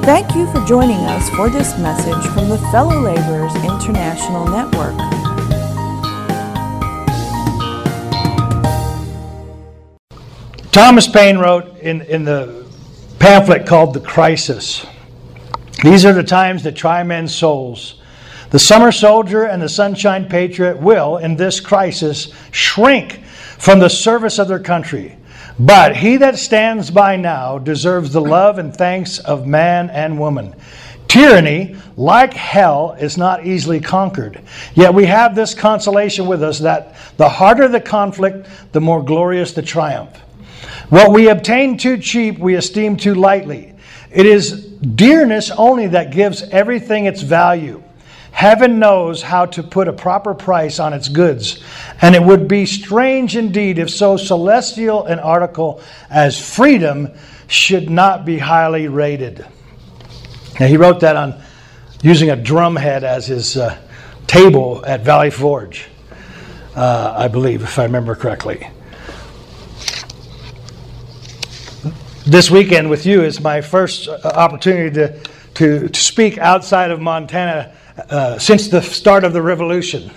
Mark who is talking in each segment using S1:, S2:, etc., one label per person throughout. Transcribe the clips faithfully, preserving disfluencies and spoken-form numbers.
S1: Thank you for joining us for this message from the Fellow Laborers International Network.
S2: Thomas Paine wrote in, in the pamphlet called The Crisis, "These are the times that try men's souls. The summer soldier and the sunshine patriot will, in this crisis, shrink from the service of their country. But he that stands by now deserves the love and thanks of man and woman. Tyranny, like hell, is not easily conquered. Yet we have this consolation with us, that the harder the conflict, the more glorious the triumph. What we obtain too cheap, we esteem too lightly. It is dearness only that gives everything its value. Heaven knows how to put a proper price on its goods, and it would be strange indeed if so celestial an article as freedom should not be highly rated." Now, he wrote that on using a drum head as his uh, table at Valley Forge, uh, I believe, if I remember correctly. This weekend with you is my first opportunity to, to, to speak outside of Montana Uh, since the start of the revolution.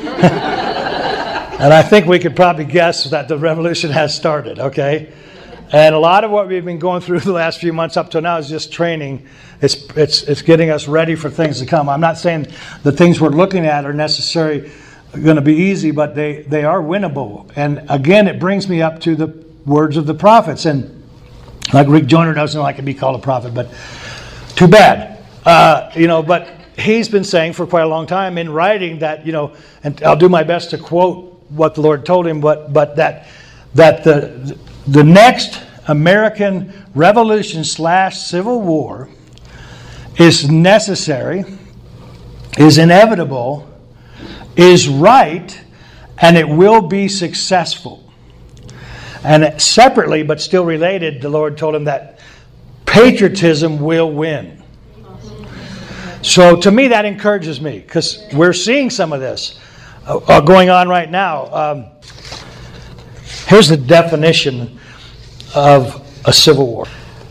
S2: And I think we could probably guess that the revolution has started, okay? And a lot of what we've been going through the last few months up to now is just training. It's it's it's getting us ready for things to come. I'm not saying the things we're looking at are necessarily going to be easy, but they, they are winnable. And again, it brings me up to the words of the prophets. And like Rick Joyner doesn't like to be called a prophet, but too bad. Uh, you know, but he's been saying for quite a long time in writing that, you know, and I'll do my best to quote what the Lord told him, but but that that the the next American Revolution slash Civil War is necessary, is inevitable, is right, and it will be successful. And separately, but still related, the Lord told him that patriotism will win. So to me, that encourages me, because we're seeing some of this uh, uh, going on right now. Um, here's the definition of a civil war.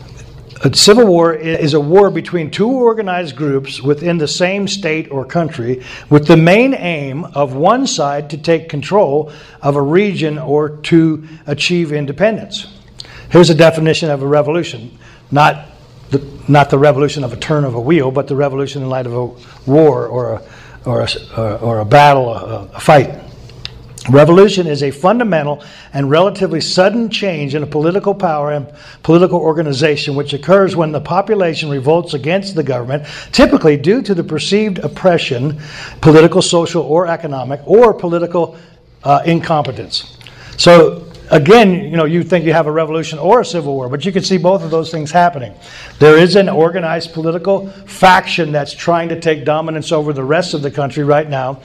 S2: A civil war is a war between two organized groups within the same state or country, with the main aim of one side to take control of a region or to achieve independence. Here's a definition of a revolution. Not The, not the revolution of a turn of a wheel, but the revolution in light of a war or a, or a, or a battle, a, a fight. Revolution is a fundamental and relatively sudden change in a political power and political organization which occurs when the population revolts against the government, typically due to the perceived oppression, political, social, or economic, or political uh, incompetence. So, again, you know, you think you have a revolution or a civil war, but you can see both of those things happening. There is an organized political faction that's trying to take dominance over the rest of the country right now.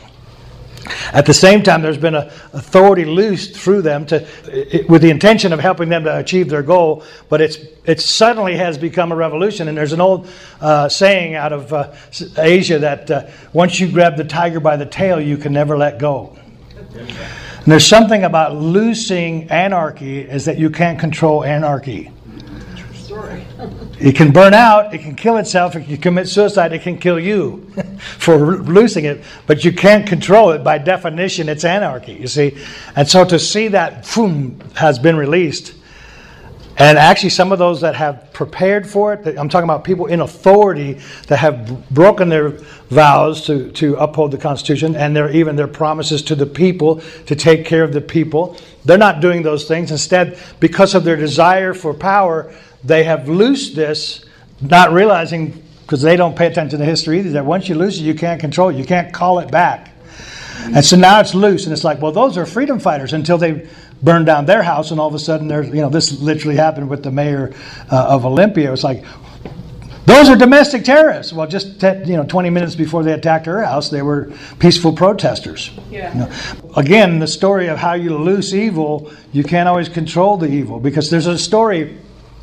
S2: At the same time, there's been an authority loosed through them to, it, with the intention of helping them to achieve their goal, but it's it suddenly has become a revolution. And there's an old uh, saying out of uh, Asia that uh, once you grab the tiger by the tail, you can never let go. And there's something about loosing anarchy is that you can't control anarchy.
S3: True story.
S2: It can burn out, it can kill itself, if you commit suicide, it can kill you for loosing it, but you can't control it. By definition, it's anarchy, you see. And so to see that, boom, has been released. And actually some of those that have prepared for it, I'm talking about people in authority that have broken their vows to, to uphold the Constitution, and their, even their promises to the people to take care of the people. They're not doing those things. Instead, because of their desire for power, they have loosed this, not realizing, because they don't pay attention to history either, that once you loose it, you can't control it. You can't call it back. And so now it's loose, and it's like, well, those are freedom fighters until they burn down their house, and all of a sudden, there's, you know, this literally happened with the mayor uh, of Olympia. It's like, those are domestic terrorists. Well, just te- you know, twenty minutes before they attacked her house, they were peaceful protesters.
S3: Yeah.
S2: You know? Again, the story of how you loose evil, you can't always control the evil, because there's a story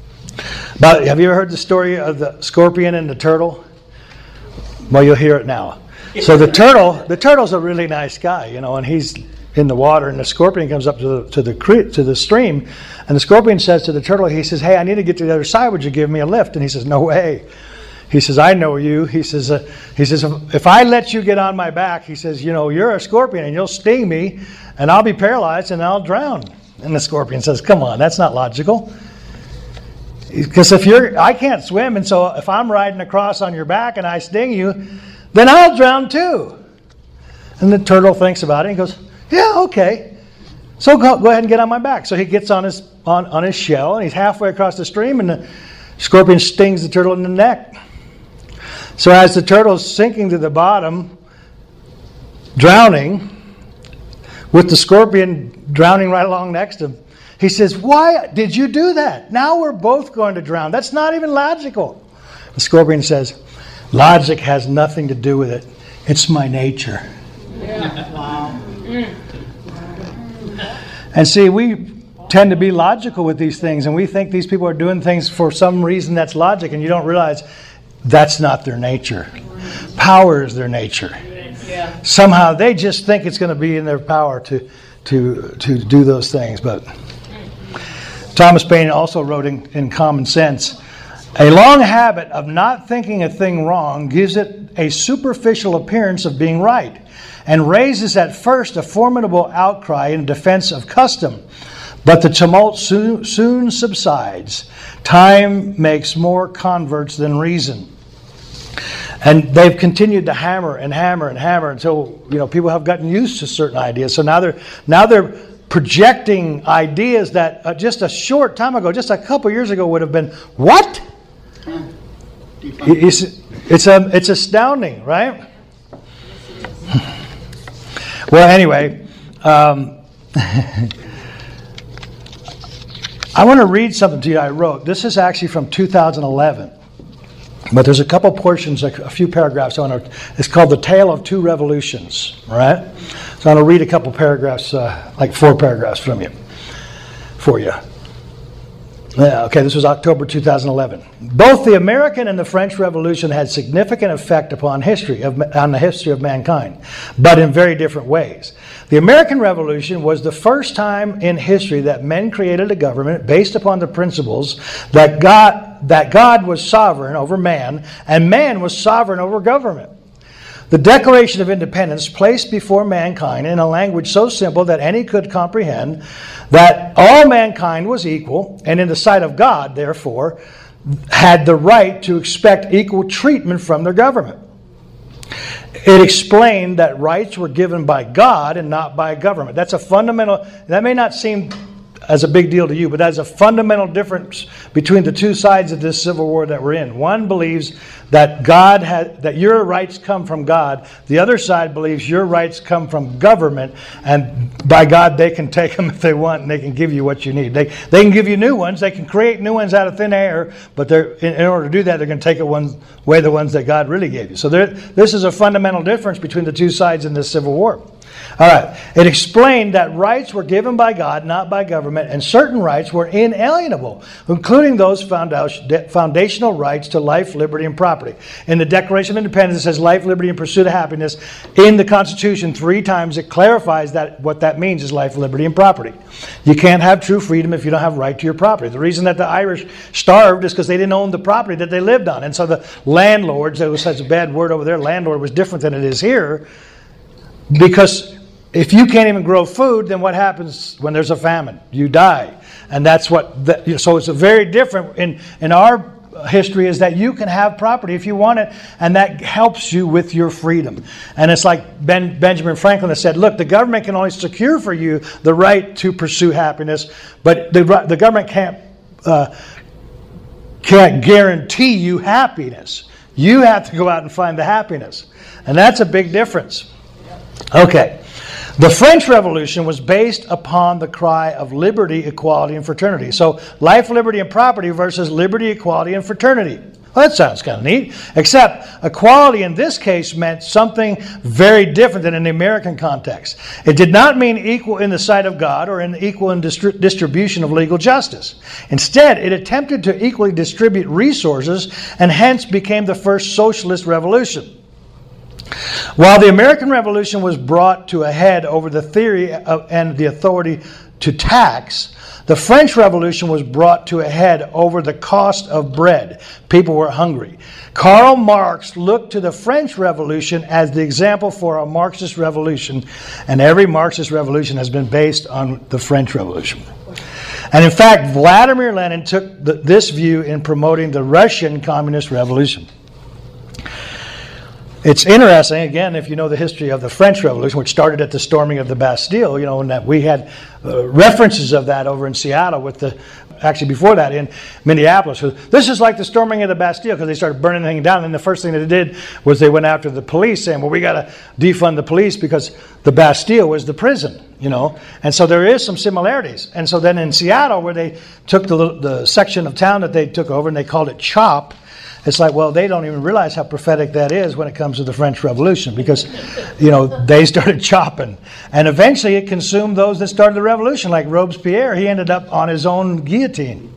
S2: about. Have you ever heard the story of the scorpion and the turtle? Well, you'll hear it now. So the turtle, the turtle's a really nice guy, you know, and he's in the water, and the scorpion comes up to the to the cre- to the stream, and the scorpion says to the turtle, he says, "Hey, I need to get to the other side. Would you give me a lift?" And he says, "No way." He says, I know you. He says, uh, he says, if I let you get on my back, he says, you know, you're a scorpion and you'll sting me and I'll be paralyzed and I'll drown. And the scorpion says, come on, that's not logical. Because if you're, I can't swim, and so if I'm riding across on your back and I sting you, then I'll drown too. And the turtle thinks about it and goes, yeah, okay. So go, go ahead and get on my back. So he gets on his on, on his shell, and he's halfway across the stream, and the scorpion stings the turtle in the neck. So as the turtle's sinking to the bottom, drowning, with the scorpion drowning right along next to him, he says, why did you do that? Now we're both going to drown. That's not even logical. The scorpion says, logic has nothing to do with it. It's my nature.
S3: Yeah. Wow.
S2: And see, we tend to be logical with these things, and we think these people are doing things for some reason that's logic, and you don't realize that's not their nature. Power is their nature.
S3: Yeah.
S2: Somehow they just think it's going to be in their power to, to, to do those things. But Thomas Paine also wrote in, in Common Sense, a long habit of not thinking a thing wrong gives it a superficial appearance of being right, and raises at first a formidable outcry in defense of custom. But the tumult soon, soon subsides. Time makes more converts than reason. And they've continued to hammer and hammer and hammer until, you know, people have gotten used to certain ideas. So now they're now they're projecting ideas that uh, just a short time ago, just a couple years ago, would have been what? It's it's a it's astounding, right? Well, anyway, um, I want to read something to you I wrote. This is actually from two thousand eleven. But there's a couple portions, like a few paragraphs on it. It's called The Tale of Two Revolutions, right? So I'm going to read a couple paragraphs, uh, like four paragraphs from you, for you. Yeah, okay, this was October two thousand eleven. Both the American and the French Revolution had significant effect upon history of, on the history of mankind, but in very different ways. The American Revolution was the first time in history that men created a government based upon the principles that God, that God was sovereign over man and man was sovereign over government. The Declaration of Independence placed before mankind in a language so simple that any could comprehend that all mankind was equal, and in the sight of God, therefore, had the right to expect equal treatment from their government. It explained that rights were given by God and not by government. That's a fundamental, that may not seem as a big deal to you, but that's a fundamental difference between the two sides of this civil war that we're in. One believes that God had, that your rights come from God. The other side believes your rights come from government, and by God they can take them if they want, and they can give you what you need. They they can give you new ones. They can create new ones out of thin air, but they're in, in order to do that, they're going to take away the ones that God really gave you. So there, this is a fundamental difference between the two sides in this civil war. All right. It explained that rights were given by God, not by government, and certain rights were inalienable, including those foundational rights to life, liberty, and property. In the Declaration of Independence, it says life, liberty, and pursuit of happiness. In the Constitution, three times it clarifies that what that means is life, liberty, and property. You can't have true freedom if you don't have right to your property. The reason that the Irish starved is because they didn't own the property that they lived on. And so the landlords, there was such a bad word over there, landlord was different than it is here, because if you can't even grow food, then what happens when there's a famine? You die. And that's what, the, so it's a very different, in, in our history, is that you can have property if you want it, and that helps you with your freedom. And it's like Ben, Benjamin Franklin has said, look, the government can only secure for you the right to pursue happiness, but the, the government can't, uh, can't guarantee you happiness. You have to go out and find the happiness. And that's a big difference. Okay. The French Revolution was based upon the cry of liberty, equality, and fraternity. So life, liberty, and property versus liberty, equality, and fraternity. Well, that sounds kind of neat. Except equality in this case meant something very different than in the American context. It did not mean equal in the sight of God or in equal in distri- distribution of legal justice. Instead, it attempted to equally distribute resources and hence became the first socialist revolution. While the American Revolution was brought to a head over the theory of, and the authority to tax, the French Revolution was brought to a head over the cost of bread. People were hungry. Karl Marx looked to the French Revolution as the example for a Marxist revolution, and every Marxist revolution has been based on the French Revolution. And in fact, Vladimir Lenin took the, this view in promoting the Russian Communist Revolution. It's interesting, again, if you know the history of the French Revolution, which started at the storming of the Bastille, you know, and that we had uh, references of that over in Seattle with the, actually before that in Minneapolis. So this is like the storming of the Bastille because they started burning things down. And the first thing that they did was they went after the police saying, well, we got to defund the police because the Bastille was the prison, you know. And so there is some similarities. And so then in Seattle, where they took the, the section of town that they took over and they called it CHOP, it's like, well, they don't even realize how prophetic that is when it comes to the French Revolution because, you know, they started chopping. And eventually it consumed those that started the revolution, like Robespierre. He ended up on his own guillotine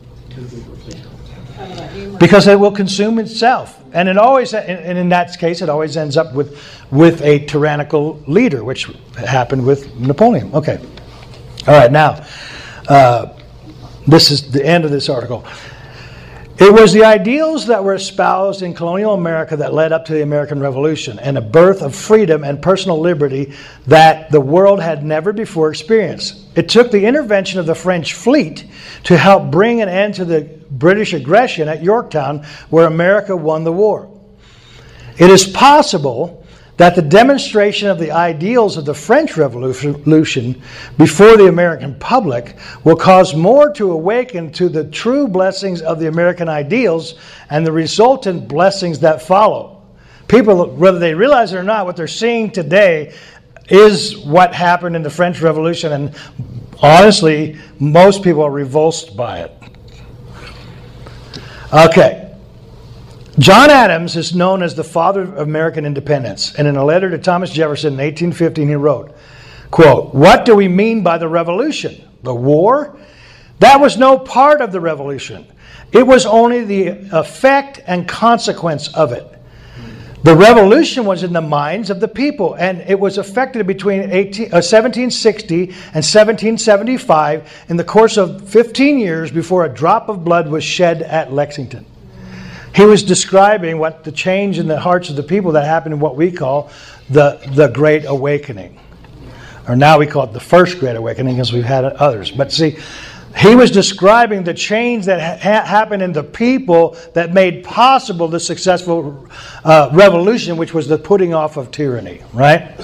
S2: because it will consume itself. And it always, and in that case, it always ends up with, with a tyrannical leader, which happened with Napoleon. Okay. All right, now, uh, this is the end of this article. It was the ideals that were espoused in colonial America that led up to the American Revolution and a birth of freedom and personal liberty that the world had never before experienced. It took the intervention of the French fleet to help bring an end to the British aggression at Yorktown, where America won the war. It is possible that the demonstration of the ideals of the French Revolution before the American public will cause more to awaken to the true blessings of the American ideals and the resultant blessings that follow. People, whether they realize it or not, what they're seeing today is what happened in the French Revolution, and honestly, most people are revulsed by it. Okay. John Adams is known as the father of American independence, and in a letter to Thomas Jefferson in eighteen fifteen he wrote, quote, "What do we mean by the revolution? The war? That was no part of the revolution. It was only the effect and consequence of it. The revolution was in the minds of the people, and it was effected between eighteen, uh, seventeen sixty and seventeen seventy-five in the course of fifteen years before a drop of blood was shed at Lexington." He was describing what the change in the hearts of the people that happened in what we call the, the Great Awakening. Or now we call it the First Great Awakening because we've had others. But see, he was describing the change that ha- happened in the people that made possible the successful uh, revolution, which was the putting off of tyranny, right?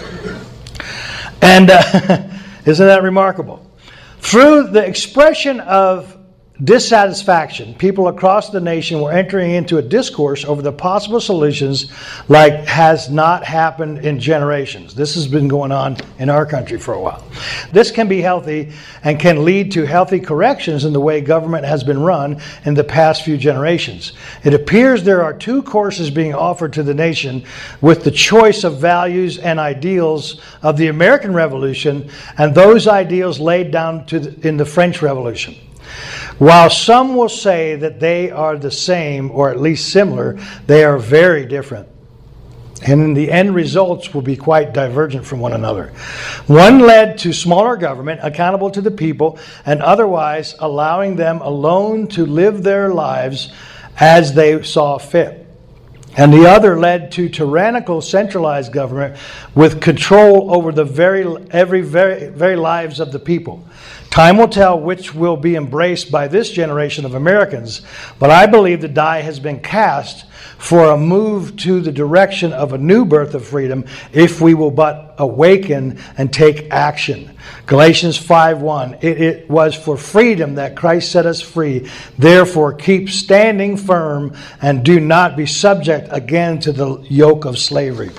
S2: And uh, isn't that remarkable? Through the expression of dissatisfaction, people across the nation were entering into a discourse over the possible solutions like has not happened in generations. This has been going on in our country for a while. This can be healthy and can lead to healthy corrections in the way government has been run in the past few generations. It appears there are two courses being offered to the nation, with the choice of values and ideals of the American Revolution and those ideals laid down to the, in the French Revolution. While some will say that they are the same or at least similar, they are very different. And the end results will be quite divergent from one another. One led to smaller government, accountable to the people, and otherwise allowing them alone to live their lives as they saw fit. And the other led to tyrannical, centralized government with control over the very, every, very, very lives of the people. Time will tell which will be embraced by this generation of Americans, but I believe the die has been cast for a move to the direction of a new birth of freedom if we will but awaken and take action. Galatians five one, it, it was for freedom that Christ set us free. Therefore keep standing firm and do not be subject again to the yoke of slavery.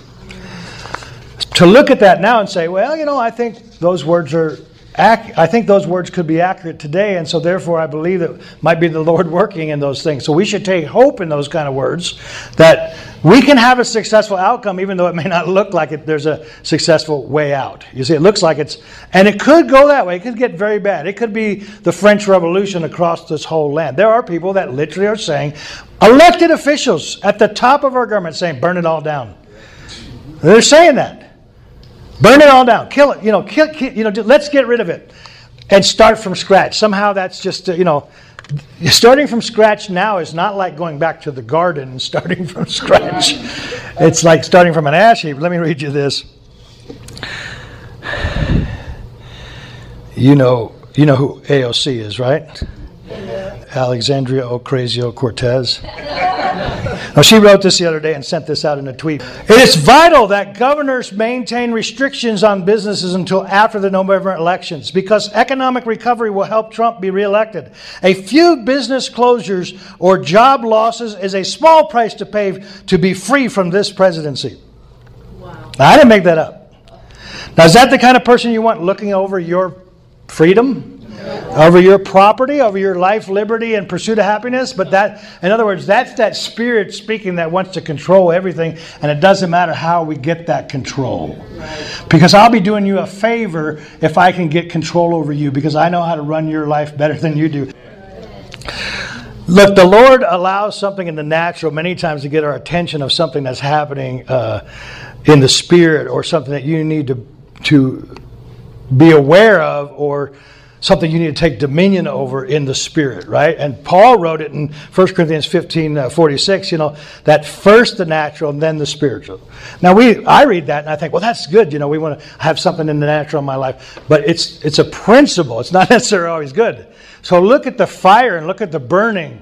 S2: To look at that now and say, well, you know, I think those words are I think those words could be accurate today, and so therefore I believe that might be the Lord working in those things. So we should take hope in those kind of words, that we can have a successful outcome even though it may not look like it, there's a successful way out. You see, it looks like it's, and it could go that way. It could get very bad. It could be the French Revolution across this whole land. There are people that literally are saying, elected officials at the top of our government saying, burn it all down. They're saying that. Burn it all down. Kill it. You know, kill, kill, you know, let's get rid of it and start from scratch. Somehow that's just, uh, you know, starting from scratch now is not like going back to the garden and starting from scratch. It's like starting from an ash heap. Let me read you this. You know, you know who A O C is, right? Alexandria Ocasio-Cortez. Now, she wrote this the other day and sent this out in a tweet. It is vital that governors maintain restrictions on businesses until after the November elections because economic recovery will help Trump be reelected. A few business closures or job losses is a small price to pay to be free from this presidency. Wow. Now, I didn't make that up. Now, is that the kind of person you want looking over your freedom? Over your property, over your life, liberty, and pursuit of happiness? But that, in other words, that's that spirit speaking that wants to control everything, and it doesn't matter how we get that control. Because I'll be doing you a favor if I can get control over you, because I know how to run your life better than you do. Look, the Lord allows something in the natural many times to get our attention of something that's happening uh, in the spirit, or something that you need to, to be aware of, or something you need to take dominion over in the spirit, right? And Paul wrote it in First Corinthians fifteen forty-six, you know, that first the natural and then the spiritual. Now, we I read that and I think, well, that's good. You know, we want to have something in the natural in my life. But it's it's a principle. It's not necessarily always good. So look at the fire and look at the burning.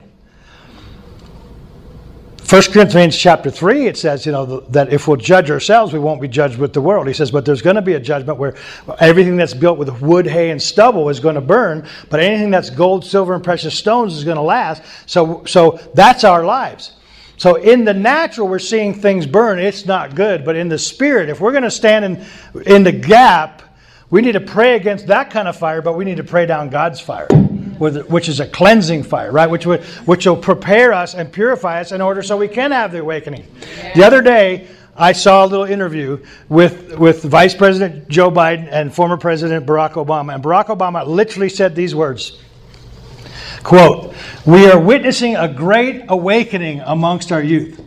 S2: First Corinthians chapter three, it says, you know, that if we'll judge ourselves, we won't be judged with the world. He says, but there's going to be a judgment where everything that's built with wood, hay, and stubble is going to burn, but anything that's gold, silver, and precious stones is going to last. So, so that's our lives. So in the natural, we're seeing things burn. It's not good. But in the spirit, if we're going to stand in, in the gap, we need to pray against that kind of fire, but we need to pray down God's fire, which is a cleansing fire, right? Which will, which will prepare us and purify us in order so we can have the awakening. Yeah. The other day, I saw a little interview with, with Vice President Joe Biden and former President Barack Obama. And Barack Obama literally said these words, quote, "We are witnessing a great awakening amongst our youth."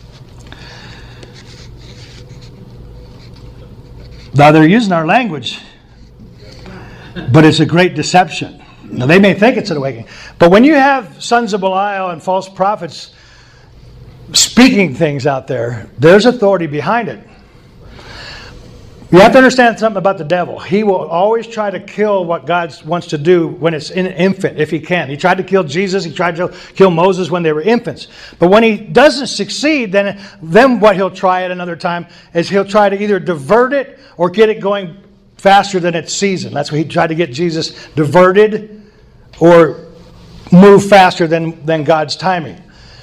S2: Now, they're using our language, but it's a great deception. Now, they may think it's an awakening, but when you have sons of Belial and false prophets speaking things out there, there's authority behind it. You have to understand something about the devil. He will always try to kill what God wants to do when it's an infant, if he can. He tried to kill Jesus. He tried to kill Moses when they were infants. But when he doesn't succeed, then, then what he'll try at another time is he'll try to either divert it or get it going faster than its season. That's what he tried to get Jesus diverted or move faster than, than God's timing.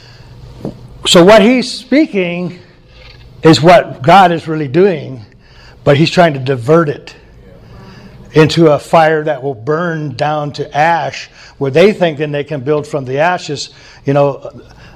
S2: So what he's speaking is what God is really doing, but he's trying to divert it into a fire that will burn down to ash, where they think then they can build from the ashes, you know.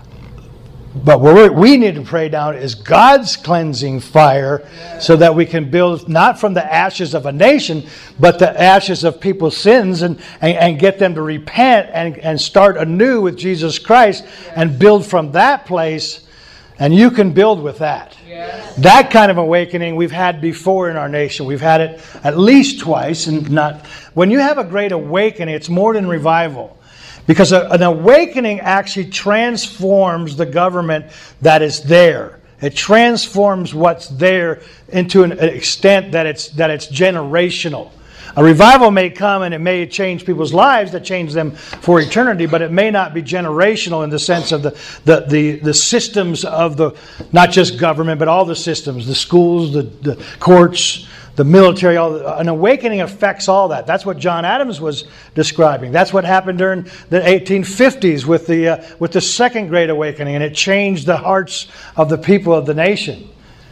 S2: But what we need to pray down is God's cleansing fire, so that we can build not from the ashes of a nation, but the ashes of people's sins, and, and, and get them to repent and, and start anew with Jesus Christ and build from that place. And you can build with that. Yes. That kind of awakening we've had before in our nation. We've had it at least twice. And not when you have a great awakening, it's more than revival. Because a, an awakening actually transforms the government that is there. It transforms what's there into an extent that it's that it's generational. A revival may come and it may change people's lives, that change them for eternity, but it may not be generational in the sense of the, the, the, the systems of the, not just government, but all the systems, the schools, the, the courts, the military. All the, an awakening affects all that. That's what John Adams was describing. That's what happened during the eighteen fifties with the, uh, with the Second Great Awakening, and it changed the hearts of the people of the nation.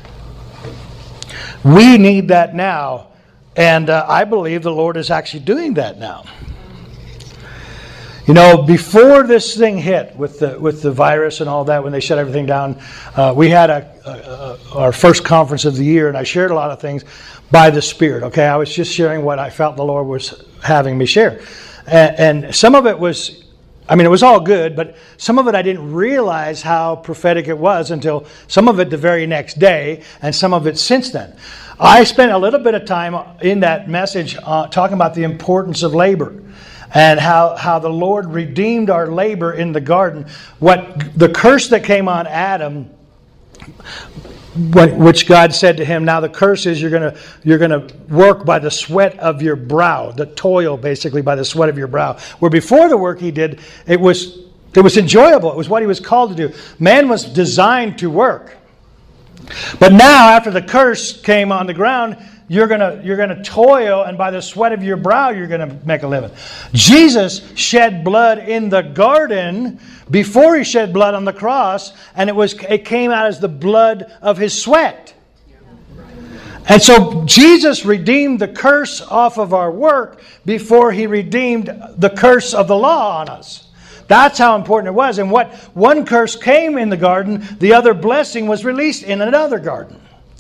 S2: We need that now. And uh, I believe the Lord is actually doing that now. You know, before this thing hit with the with the virus and all that, when they shut everything down, uh, we had a, a, a, our first conference of the year, and I shared a lot of things by the Spirit. Okay, I was just sharing what I felt the Lord was having me share, and, and some of it was I mean, it was all good, but some of it I didn't realize how prophetic it was until some of it the very next day, and some of it since then. I spent a little bit of time in that message uh, talking about the importance of labor and how, how the Lord redeemed our labor in the garden. What the curse that came on Adam, which God said to him, now the curse is you're going to you're going to work by the sweat of your brow, the toil basically by the sweat of your brow. Where before the work he did, it was it was enjoyable. It was what he was called to do. Man was designed to work. But now after the curse came on the ground, you're going to you're going to toil, and by the sweat of your brow you're going to make a living. Jesus shed blood in the garden before he shed blood on the cross, and it was it came out as the blood of his sweat. And so Jesus redeemed the curse off of our work before he redeemed the curse of the law on us. That's how important it was. And what one curse came in the garden, the other blessing was released in another garden.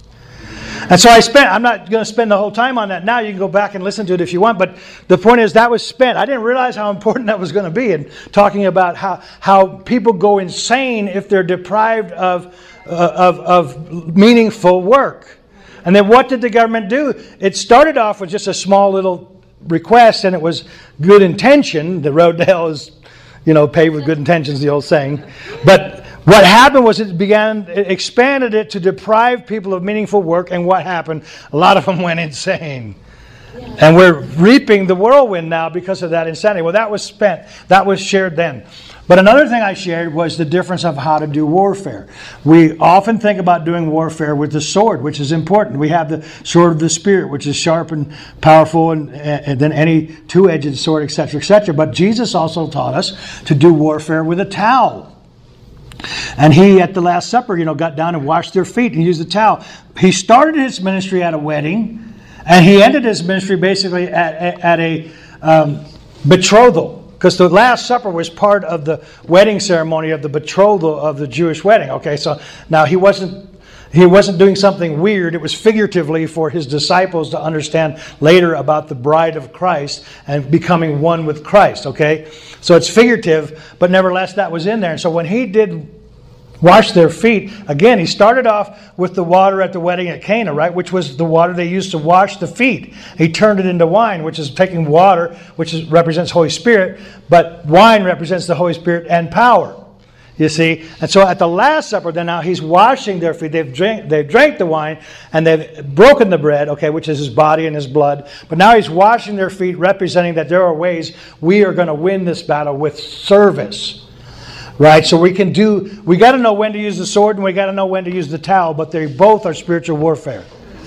S2: And so I spent, I'm not going to spend the whole time on that now. You can go back and listen to it if you want. But the point is that was spent. I didn't realize how important that was going to be in talking about how, how people go insane if they're deprived of, uh, of, of meaningful work. And then what did the government do? It started off with just a small little request, and it was good intention. The road to hell is, you know, paved with good intentions, the old saying. But what happened was it began, it expanded it to deprive people of meaningful work, and what happened? A lot of them went insane. Yeah. And we're reaping the whirlwind now because of that insanity. Well, that was spent. That was shared then. But another thing I shared was the difference of how to do warfare. We often think about doing warfare with the sword, which is important. We have the sword of the Spirit, which is sharp and powerful and, and than any two-edged sword, et cetera, et cetera. But Jesus also taught us to do warfare with a towel. And he, at the Last Supper, you know, got down and washed their feet and used the towel. He started his ministry at a wedding, and he ended his ministry basically at, at a um, betrothal. Because the Last Supper was part of the wedding ceremony of the betrothal of the Jewish wedding. Okay, so now he wasn't he wasn't doing something weird. It was figuratively for his disciples to understand later about the bride of Christ and becoming one with Christ. Okay, so it's figurative, but nevertheless that was in there. And so when he did wash their feet, again, he started off with the water at the wedding at Cana, right, which was the water they used to wash the feet. He turned it into wine, which is taking water, which is, represents Holy Spirit, but wine represents the Holy Spirit and power, you see. And so at the Last Supper, then now he's washing their feet. They've drank, they've drank the wine, and they've broken the bread, okay, which is his body and his blood. But now he's washing their feet, representing that there are ways we are going to win this battle with service. Right, so we can do, we got to know when to use the sword and we got to know when to use the towel, but they both are spiritual warfare.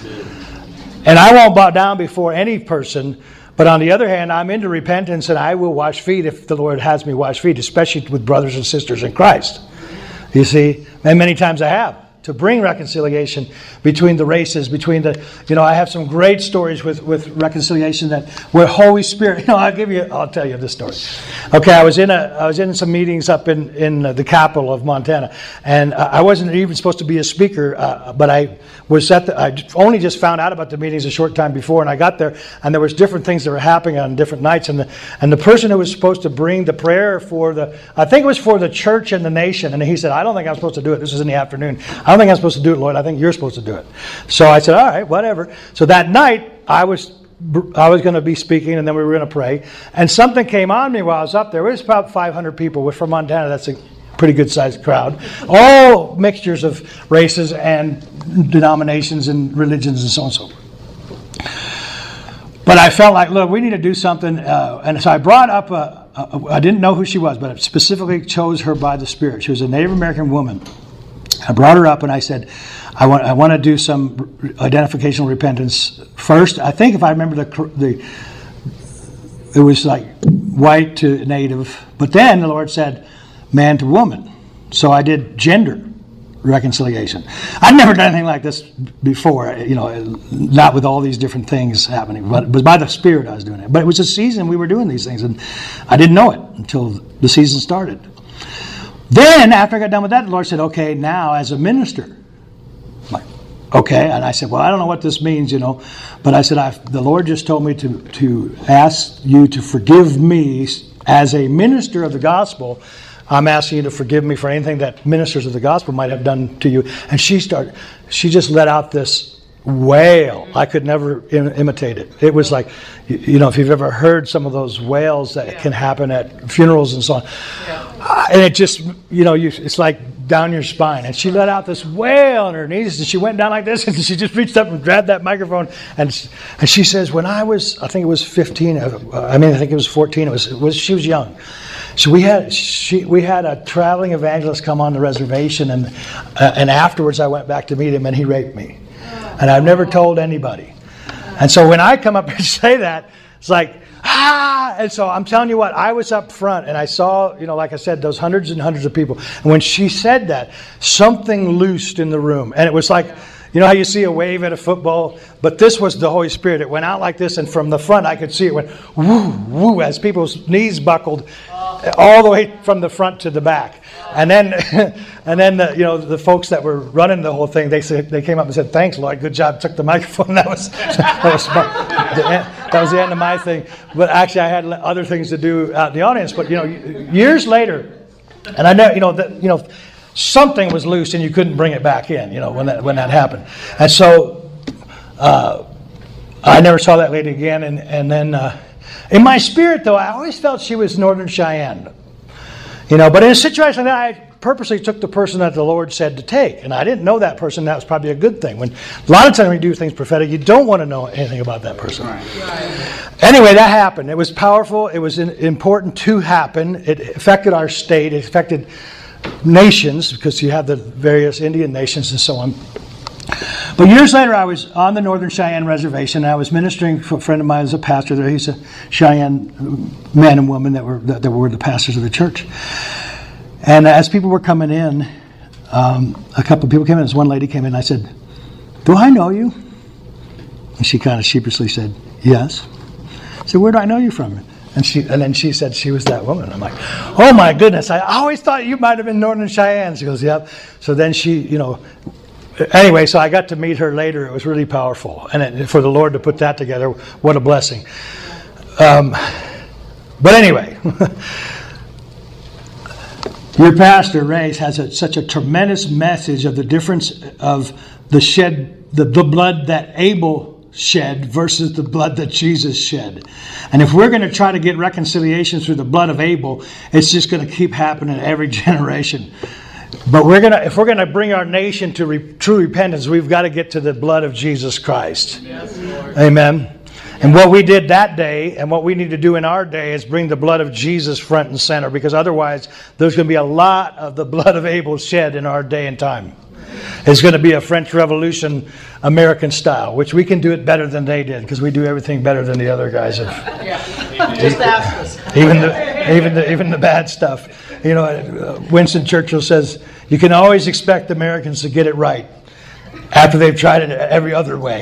S2: And I won't bow down before any person, but on the other hand, I'm into repentance and I will wash feet if the Lord has me wash feet, especially with brothers and sisters in Christ. You see, and many times I have, to bring reconciliation between the races, between the, you know, I have some great stories with, with reconciliation that where Holy Spirit, you know, I'll give you, I'll tell you this story. Okay, I was in a, I was in some meetings up in, in the capital of Montana, and I wasn't even supposed to be a speaker, uh, but I was at the, I only just found out about the meetings a short time before, and I got there, and there was different things that were happening on different nights, and the, and the person who was supposed to bring the prayer for the, I think it was for the church and the nation, and he said, I don't think I'm supposed to do it. This was in the afternoon. I don't think I'm supposed to do it, Lord. I think you're supposed to do it. So I said, all right, whatever. So that night, I was I was going to be speaking, and then we were going to pray. And something came on me while I was up there. It was about five hundred people. We're from Montana. That's a pretty good-sized crowd. All mixtures of races and denominations and religions and so on and so forth. But I felt like, look, we need to do something. Uh, and so I brought up, a, a, I didn't know who she was, but I specifically chose her by the Spirit. She was a Native American woman. I brought her up and I said, I want I want to do some identificational repentance first. I think if I remember the the it was like white to native, but then the Lord said man to woman. So I did gender reconciliation. I'd never done anything like this before, you know, not with all these different things happening, but it was by the Spirit I was doing it. But it was a season we were doing these things, and I didn't know it until the season started. Then, after I got done with that, the Lord said, okay, now as a minister. I'm like, okay. And I said, well, I don't know what this means, you know. But I said, I've, the Lord just told me to, to ask you to forgive me as a minister of the gospel, I'm asking you to forgive me for anything that ministers of the gospel might have done to you. And she started, she just let out this wail. I could never im- imitate it. It was like, you, you know, if you've ever heard some of those wails that
S3: Yeah.
S2: can happen at funerals and so on.
S3: Yeah.
S2: Uh, and it just, you know, you, it's like down your spine. And she let out this wail on her knees, and she went down like this, and she just reached up and grabbed that microphone. And and she says, when I was, I think it was fifteen, uh, I mean, I think it was fourteen, it was, it was she was young. So we had she we had a traveling evangelist come on the reservation, and uh, and afterwards I went back to meet him, and he raped me. And I've never told anybody. And so when I come up and say that, it's like, ah! And so I'm telling you what, I was up front and I saw, you know, like I said, those hundreds and hundreds of people. And when she said that, something loosed in the room. And it was like, you know how you see a wave at a football? But this was the Holy Spirit. It went out like this, and from the front I could see it went woo, woo, as people's knees buckled all the way from the front to the back. And then, and then the, you know, the folks that were running the whole thing, they said, they came up and said, "Thanks, Lloyd, good job." Took the microphone. That was that was the end, that was the end of my thing. But actually, I had other things to do out in the audience. But you know, years later, and I know, you know, that you know. something was loose and you couldn't bring it back in, you know, when that when that happened. And so uh, I never saw that lady again. And, and then uh, in my spirit, though, I always felt she was Northern Cheyenne. You know, but in a situation like that, I purposely took the person that the Lord said to take. And I didn't know that person. That was probably a good thing. When a lot of times when you do things prophetic, you don't want to know anything about that person. Right. Anyway, that happened. It was powerful. It was in, important to happen. It affected our state. It affected nations, because you have the various Indian nations and so on. But years later, I was on the Northern Cheyenne Reservation. And I was ministering for a friend of mine as a pastor there. He's a Cheyenne man and woman that were that were the pastors of the church. And as people were coming in, um, a couple of people came in. This one lady came in. And I said, "Do I know you?" And she kind of sheepishly said, "Yes." I said, "Where do I know you from?" And she, and then she said she was that woman. I'm like, "Oh my goodness! I always thought you might have been Northern Cheyenne." She goes, "Yep." So then she, you know, anyway. So I got to meet her later. It was really powerful, and it, for the Lord to put that together, what a blessing. Um, but anyway, your pastor Ray has a, such a tremendous message of the difference of the shed, the, the blood that Abel shed versus the blood that Jesus shed. And if we're going to try to get reconciliation through the blood of Abel, it's just going to keep happening every generation. But we're going to, if we're going to bring our nation to re, true repentance, we've got to get to the blood of Jesus Christ. Yes, Lord. Amen. And what we did that day and what we need to do in our day is bring the blood of Jesus front and center, because otherwise there's going to be a lot of the blood of Abel shed in our day and time. It's going to be a French Revolution American style, which we can do it better than they did, because we do everything better than the other guys have.
S3: Yeah. Just ask us.
S2: Even the even the even the bad stuff. You know, Winston Churchill says you can always expect Americans to get it right after they've tried it every other way.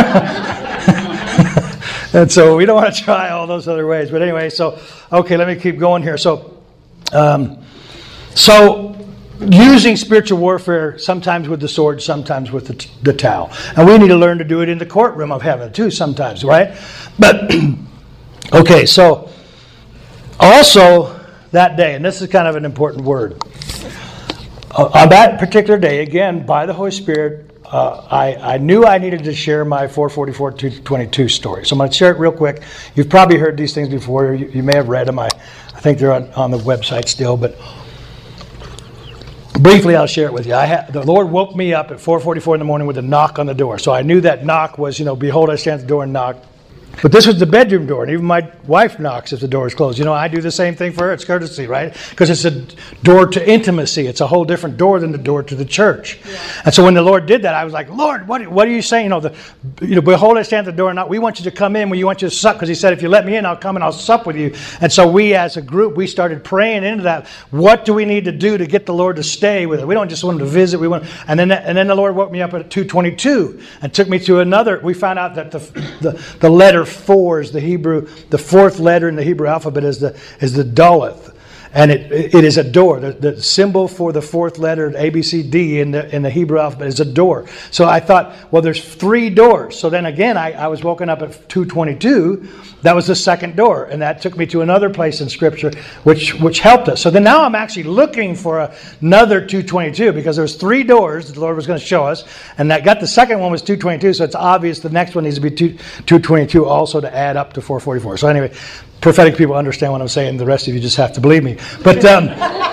S2: And so we don't want to try all those other ways. But anyway, so okay, let me keep going here. So, um, so. Using spiritual warfare, sometimes with the sword, sometimes with the, the towel. And we need to learn to do it in the courtroom of heaven too sometimes, right? But, okay, so also that day, and this is kind of an important word. Uh, on that particular day, again, by the Holy Spirit, uh, I, I knew I needed to share my four forty-four two twenty-two story. So I'm going to share it real quick. You've probably heard these things before. You, you may have read them. I, I think they're on, on the website still, but briefly, I'll share it with you. I had, the Lord woke me up at four forty-four in the morning with a knock on the door. So I knew that knock was, you know, behold, I stand at the door and knock. But this was the bedroom door, and even my wife knocks if the door is closed. You know, I do the same thing for her. It's courtesy, right? Because it's a door to intimacy. It's a whole different door than the door to the church. Yeah. And so when the Lord did that, I was like, "Lord, what, what are you saying? You know, the, you know, behold, I stand at the door and knock. We want you to come in. We want you to sup." Because He said, "If you let me in, I'll come and I'll sup with you." And so we, as a group, we started praying into that. What do we need to do to get the Lord to stay with us? We don't just want Him to visit. We want, and then and then the Lord woke me up at two twenty-two and took me to another. We found out that the the, the letter four is the Hebrew, the fourth letter in the Hebrew alphabet is the is the Daleth. And it it is a door. The, the symbol for the fourth letter, A, B, C, D in the in the Hebrew alphabet is a door. So I thought, well, there's three doors. So then again, I, I was woken up at two twenty-two. That was the second door. And that took me to another place in Scripture, which which helped us. So then now I'm actually looking for another two twenty-two, because there's three doors that the Lord was going to show us. And that got the second one was two twenty-two. So it's obvious the next one needs to be two, 222 also to add up to four forty-four. So anyway, prophetic people understand what I'm saying. The rest of you just have to believe me. But um,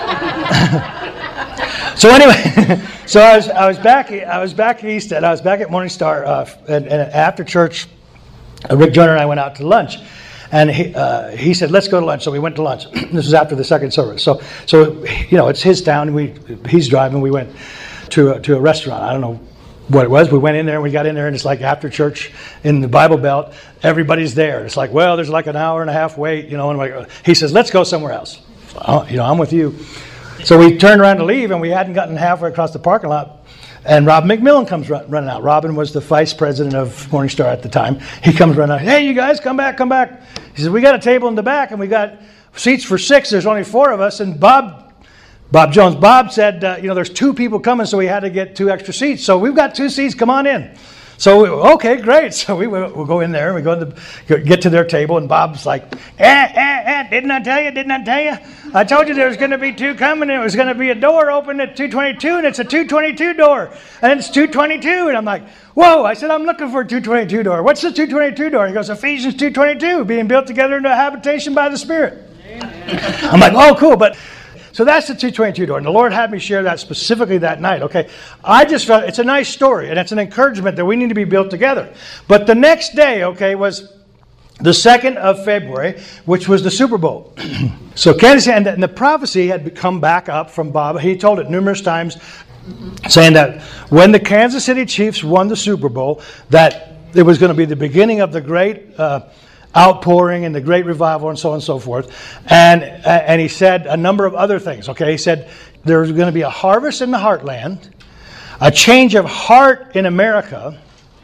S2: so anyway, so I was I was back I was back east and I was back at Morning Star, uh, and, and after church, uh, Rick Joyner and I went out to lunch, and he uh, he said, let's go to lunch. So we went to lunch. This was after the second service. So so you know, it's his town. We he's driving. We went to a, to a restaurant. I don't know what it was. We went in there and we got in there, and it's like after church in the Bible Belt, everybody's there. It's like, well, there's like an hour and a half wait, you know. And like, he says, let's go somewhere else. Oh, you know, I'm with you. So we turned around to leave, and we hadn't gotten halfway across the parking lot, and Robin McMillan comes run, running out. Robin was the vice president of Morning Star at the time. He comes running out. Hey, you guys, come back, come back. He says, we got a table in the back, and we got seats for six. There's only four of us, and Bob, Bob Jones, Bob said, uh, you know, there's two people coming, so we had to get two extra seats. So we've got two seats. Come on in. So, we, okay, great. So we, we'll go in there, and we go to the, get to their table, and Bob's like, eh, eh, eh, didn't I tell you, didn't I tell you? I told you there was going to be two coming, and it was going to be a door open at two twenty-two, and it's a two twenty-two door, and it's two twenty-two, and I'm like, whoa. I said, I'm looking for a two twenty-two door. What's the two twenty-two door? He goes, Ephesians two twenty-two, being built together into a habitation by the Spirit. Amen. I'm like, oh, cool, but... So that's the two twenty-two door, and the Lord had me share that specifically that night, okay? I just felt it's a nice story, and it's an encouragement that we need to be built together. But the next day, okay, was the second of February, which was the Super Bowl. So Kansas City, and the, and the prophecy had come back up from Bob. He told it numerous times, saying that when the Kansas City Chiefs won the Super Bowl, that it was going to be the beginning of the great... Uh, outpouring and the great revival and so on and so forth. And and he said a number of other things. Okay, he said there's going to be a harvest in the heartland, a change of heart in America,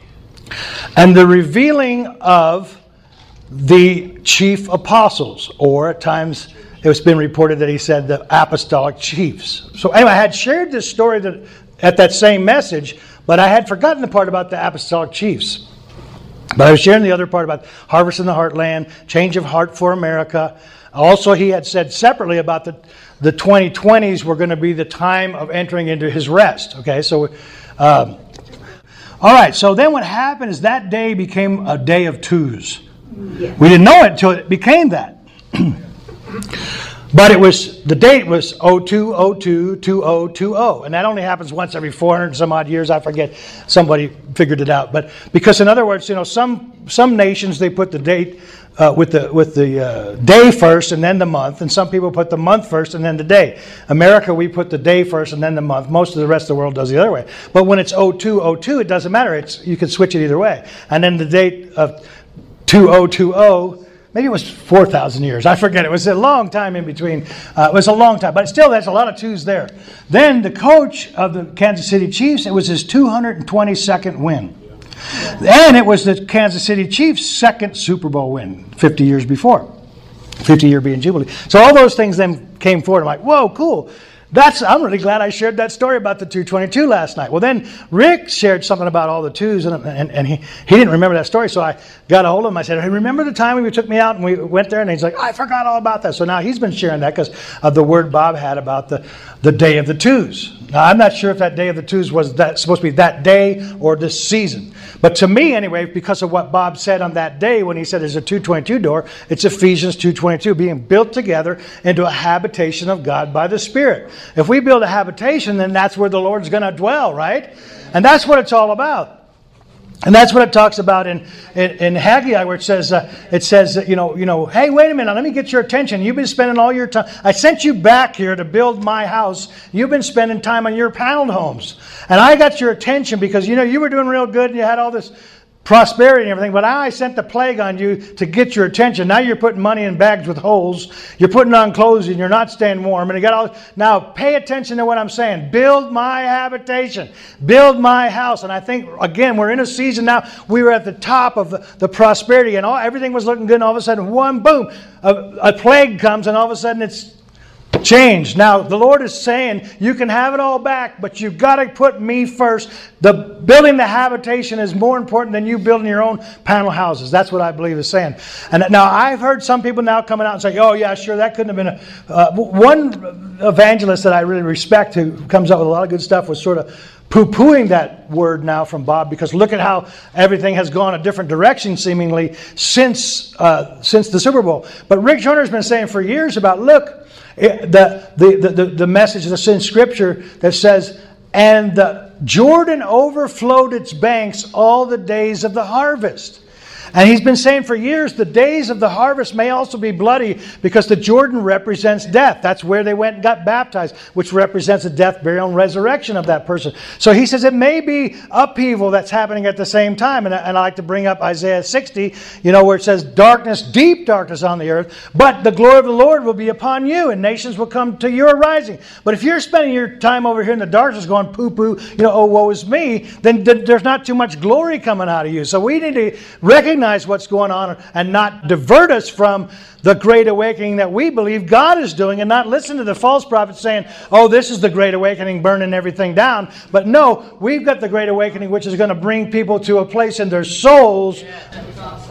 S2: and the revealing of the chief apostles, or at times it's been reported that he said the apostolic chiefs. So anyway, I had shared this story that at that same message, but I had forgotten the part about the apostolic chiefs. But I was sharing the other part about harvest in the heartland, change of heart for America. Also, he had said separately about the, the twenty twenties were going to be the time of entering into his rest. Okay, so, um, all right, so then what happened is that day became a day of twos. Yes. We didn't know it until it became that. But it was, the date was oh two oh two two oh two oh, and that only happens once every four hundred some odd years. I forget, somebody figured it out. But because in other words, you know, some some nations, they put the date uh, with the with the uh, day first and then the month, and some people put the month first and then the day. America, we put the day first and then the month. Most of the rest of the world does the other way. But when it's oh two oh two, it doesn't matter. It's you can switch it either way. And then the date of two oh two oh. Maybe it was four thousand years. I forget. It was a long time in between. Uh, it was a long time. But still, there's a lot of twos there. Then the coach of the Kansas City Chiefs, it was his two hundred twenty-second win. And it was the Kansas City Chiefs' second Super Bowl win, fifty years before. fifty-year being Jubilee. So all those things then came forward. I'm like, whoa, cool. That's, I'm really glad I shared that story about the two twenty-two last night. Well, then Rick shared something about all the twos, and, and, and he, he didn't remember that story. So I got a hold of him. I said, hey, remember the time when you took me out and we went there? And he's like, I forgot all about that. So now he's been sharing that because of the word Bob had about the, the day of the twos. Now, I'm not sure if that day of the twos was that supposed to be that day or this season. But to me, anyway, because of what Bob said on that day when he said there's a two twenty-two door, it's Ephesians two twenty-two, being built together into a habitation of God by the Spirit. If we build a habitation, then that's where the Lord's going to dwell, right? And that's what it's all about. And that's what it talks about in, in, in Haggai, where it says, uh, it says, uh, you know, you know, hey, wait a minute, let me get your attention. You've been spending all your time. I sent you back here to build my house. You've been spending time on your paneled homes. And I got your attention because, you know, you were doing real good and you had all this prosperity and everything, but I sent the plague on you to get your attention. Now you're putting money in bags with holes. You're putting on clothes and you're not staying warm. And you got all. Now pay attention to what I'm saying. Build my habitation. Build my house. And I think again we're in a season now. We were at the top of the, the prosperity, and all everything was looking good. And all of a sudden, one boom, a, a plague comes, and all of a sudden it's Change. Now, the Lord is saying, you can have it all back, but you've got to put me first. The building the habitation is more important than you building your own panel houses. That's what I believe is saying. And now, I've heard some people now coming out and say, oh, yeah, sure, that couldn't have been a... Uh, one evangelist that I really respect who comes up with a lot of good stuff was sort of poo-pooing that word now from Bob, because look at how everything has gone a different direction seemingly since uh, since the Super Bowl. But Rick Joyner's been saying for years about, look, it, the, the, the, the message that's in Scripture that says, and the Jordan overflowed its banks all the days of the harvest. And he's been saying for years, the days of the harvest may also be bloody because the Jordan represents death. That's where they went and got baptized, which represents the death, burial, and resurrection of that person. So he says it may be upheaval that's happening at the same time. And I, and I like to bring up Isaiah sixty, you know, where it says, darkness, deep darkness on the earth, but the glory of the Lord will be upon you, and nations will come to your rising. But if you're spending your time over here in the darkness going poo-poo, you know, oh, woe is me, then th- there's not too much glory coming out of you. So we need to recognize what's going on and not divert us from the great awakening that we believe God is doing, and not listen to the false prophets saying, oh, this is the great awakening, burning everything down. But no, we've got the great awakening, which is going to bring people to a place in their souls.
S3: Yeah, that's awesome.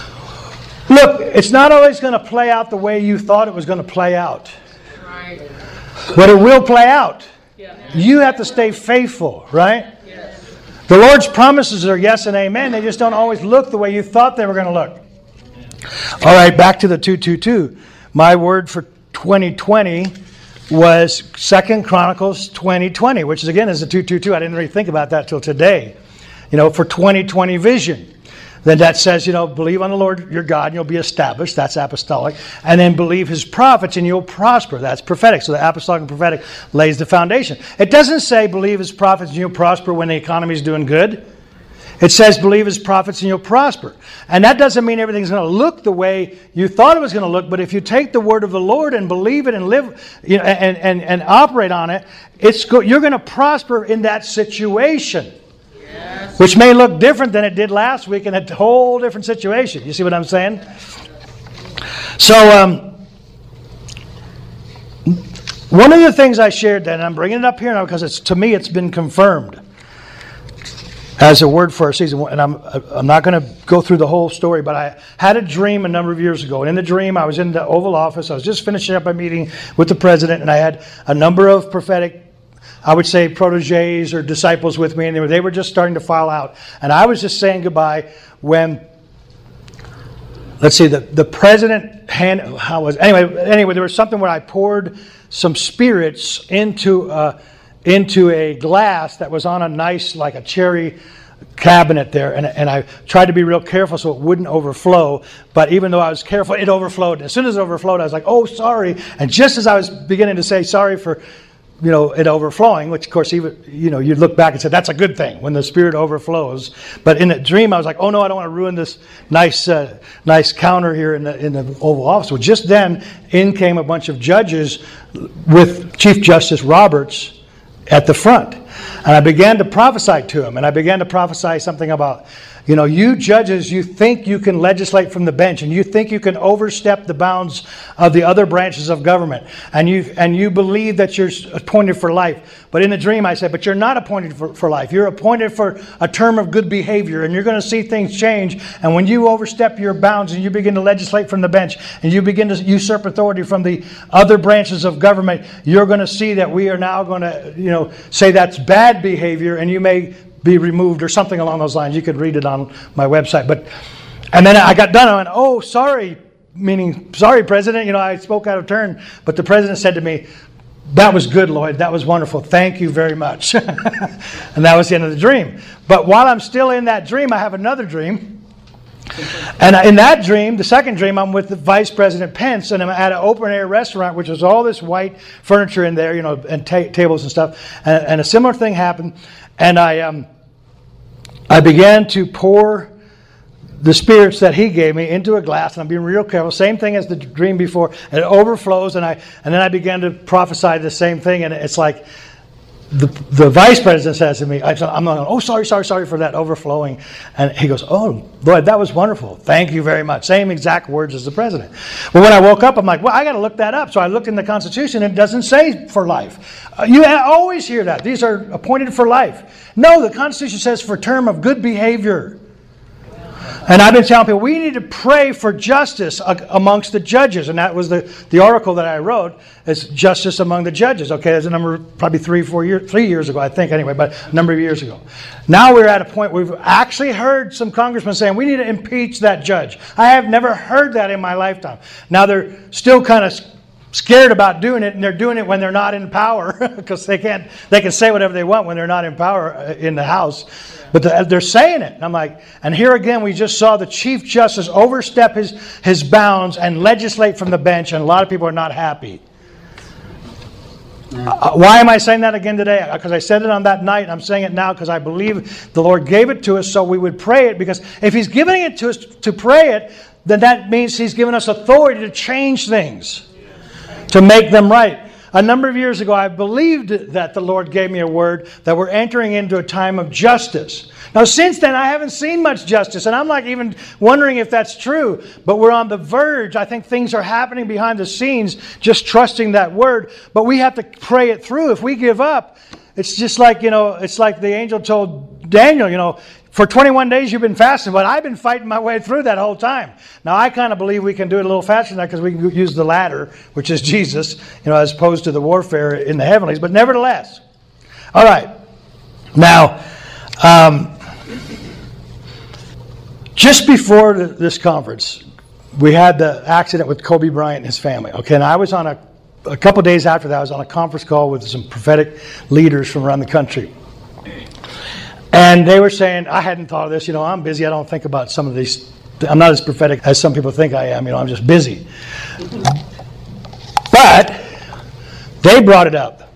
S2: Look, it's not always going to play out the way you thought it was going to play out.
S3: Right.
S2: But it will play out.
S3: Yeah.
S2: You have to stay faithful, right? The Lord's promises are yes and amen. They just don't always look the way you thought they were going to look. All right, back to the two two two. My word for twenty twenty was Second Chronicles twenty twenty, which is again is a two two two. I didn't really think about that till today. You know, for twenty twenty vision. Then that says, you know, believe on the Lord your God and you'll be established. That's apostolic. And then believe His prophets and you'll prosper. That's prophetic. So the apostolic and prophetic lays the foundation. It doesn't say believe His prophets and you'll prosper when the economy is doing good. It says believe His prophets and you'll prosper. And that doesn't mean everything's going to look the way you thought it was going to look. But if you take the word of the Lord and believe it and live, you know, and, and, and operate on it, it's go- you're going to prosper in that situation. Yes. Which may look different than it did last week in a whole different situation. You see what I'm saying? So, um, one of the things I shared then, and I'm bringing it up here now because it's to me it's been confirmed as a word for our season. And I'm I'm not going to go through the whole story, but I had a dream a number of years ago. And in the dream, I was in the Oval Office. I was just finishing up a meeting with the president, and I had a number of prophetic, I would say, proteges or disciples with me, and they were, they were just starting to file out. And I was just saying goodbye when, let's see, the, the president, hand, how was, anyway, anyway, there was something where I poured some spirits into, uh, into a glass that was on a nice, like a cherry cabinet there, and, and I tried to be real careful so it wouldn't overflow, but even though I was careful, it overflowed. And as soon as it overflowed, I was like, oh, sorry. And just as I was beginning to say sorry for, you know, it overflowing, which of course, even, you know, you'd look back and say, that's a good thing when the Spirit overflows. But in the dream, I was like, oh no, I don't want to ruin this nice, uh, nice counter here in the, in the Oval Office. Well, just then, in came a bunch of judges with Chief Justice Roberts at the front. And I began to prophesy to him, and I began to prophesy something about, you know, you judges, you think you can legislate from the bench, and you think you can overstep the bounds of the other branches of government, and you and you believe that you're appointed for life. But in the dream, I said, but you're not appointed for, for life. You're appointed for a term of good behavior, and you're going to see things change. And when you overstep your bounds and you begin to legislate from the bench, and you begin to usurp authority from the other branches of government, you're going to see that we are now going to, you know, say that's bad behavior, and you may be removed or something along those lines. You could read it on my website. But and then I got done. I went, oh, sorry, meaning sorry, President. You know, I spoke out of turn. But the President said to me, that was good, Lloyd. That was wonderful. Thank you very much. And that was the end of the dream. But while I'm still in that dream, I have another dream. And in that dream, the second dream, I'm with the Vice President Pence, and I'm at an open-air restaurant, which was all this white furniture in there, you know, and ta- tables and stuff. And, and a similar thing happened. And I um, I began to pour the spirits that he gave me into a glass, and I'm being real careful. Same thing as the dream before, and it overflows. And I and then I began to prophesy the same thing, and it's like the, the vice president says to me, I, I'm not going, oh, sorry, sorry, sorry for that overflowing. And he goes, oh, Lord, that was wonderful. Thank you very much. Same exact words as the president. But when I woke up, I'm like, well, I got to look that up. So I looked in the Constitution, and it doesn't say for life. Uh, you always hear that. These are appointed for life. No, the Constitution says for term of good behavior. And I've been telling people, we need to pray for justice amongst the judges. And that was the, the article that I wrote, is justice among the judges. Okay, there's a number, probably three, four years, three years ago, I think, anyway, but a number of years ago. Now we're at a point where we've actually heard some congressmen saying, we need to impeach that judge. I have never heard that in my lifetime. Now they're still kind of scared about doing it, and they're doing it when they're not in power, because they can't, they can say whatever they want when they're not in power in the House. But the, they're saying it. And I'm like, and here again, we just saw the Chief Justice overstep his, his bounds and legislate from the bench, and a lot of people are not happy. Uh, why am I saying that again today? Because I said it on that night, and I'm saying it now because I believe the Lord gave it to us so we would pray it. Because if He's giving it to us to pray it, then that means He's given us authority to change things, to make them right. A number of years ago, I believed that the Lord gave me a word that we're entering into a time of justice. Now, since then, I haven't seen much justice, and I'm like even wondering if that's true. But we're on the verge. I think things are happening behind the scenes, just trusting that word. But we have to pray it through. If we give up, it's just like, you know, it's like the angel told Daniel, you know, for twenty-one days you've been fasting, but I've been fighting my way through that whole time. Now, I kind of believe we can do it a little faster than that because we can use the ladder, which is Jesus, you know, as opposed to the warfare in the heavenlies. But nevertheless, all right. Now, um, just before the, this conference, we had the accident with Kobe Bryant and his family. Okay, and I was on a, a couple days after that, I was on a conference call with some prophetic leaders from around the country. And they were saying, I hadn't thought of this, you know, I'm busy, I don't think about some of these, I'm not as prophetic as some people think I am, you know, I'm just busy. But they brought it up.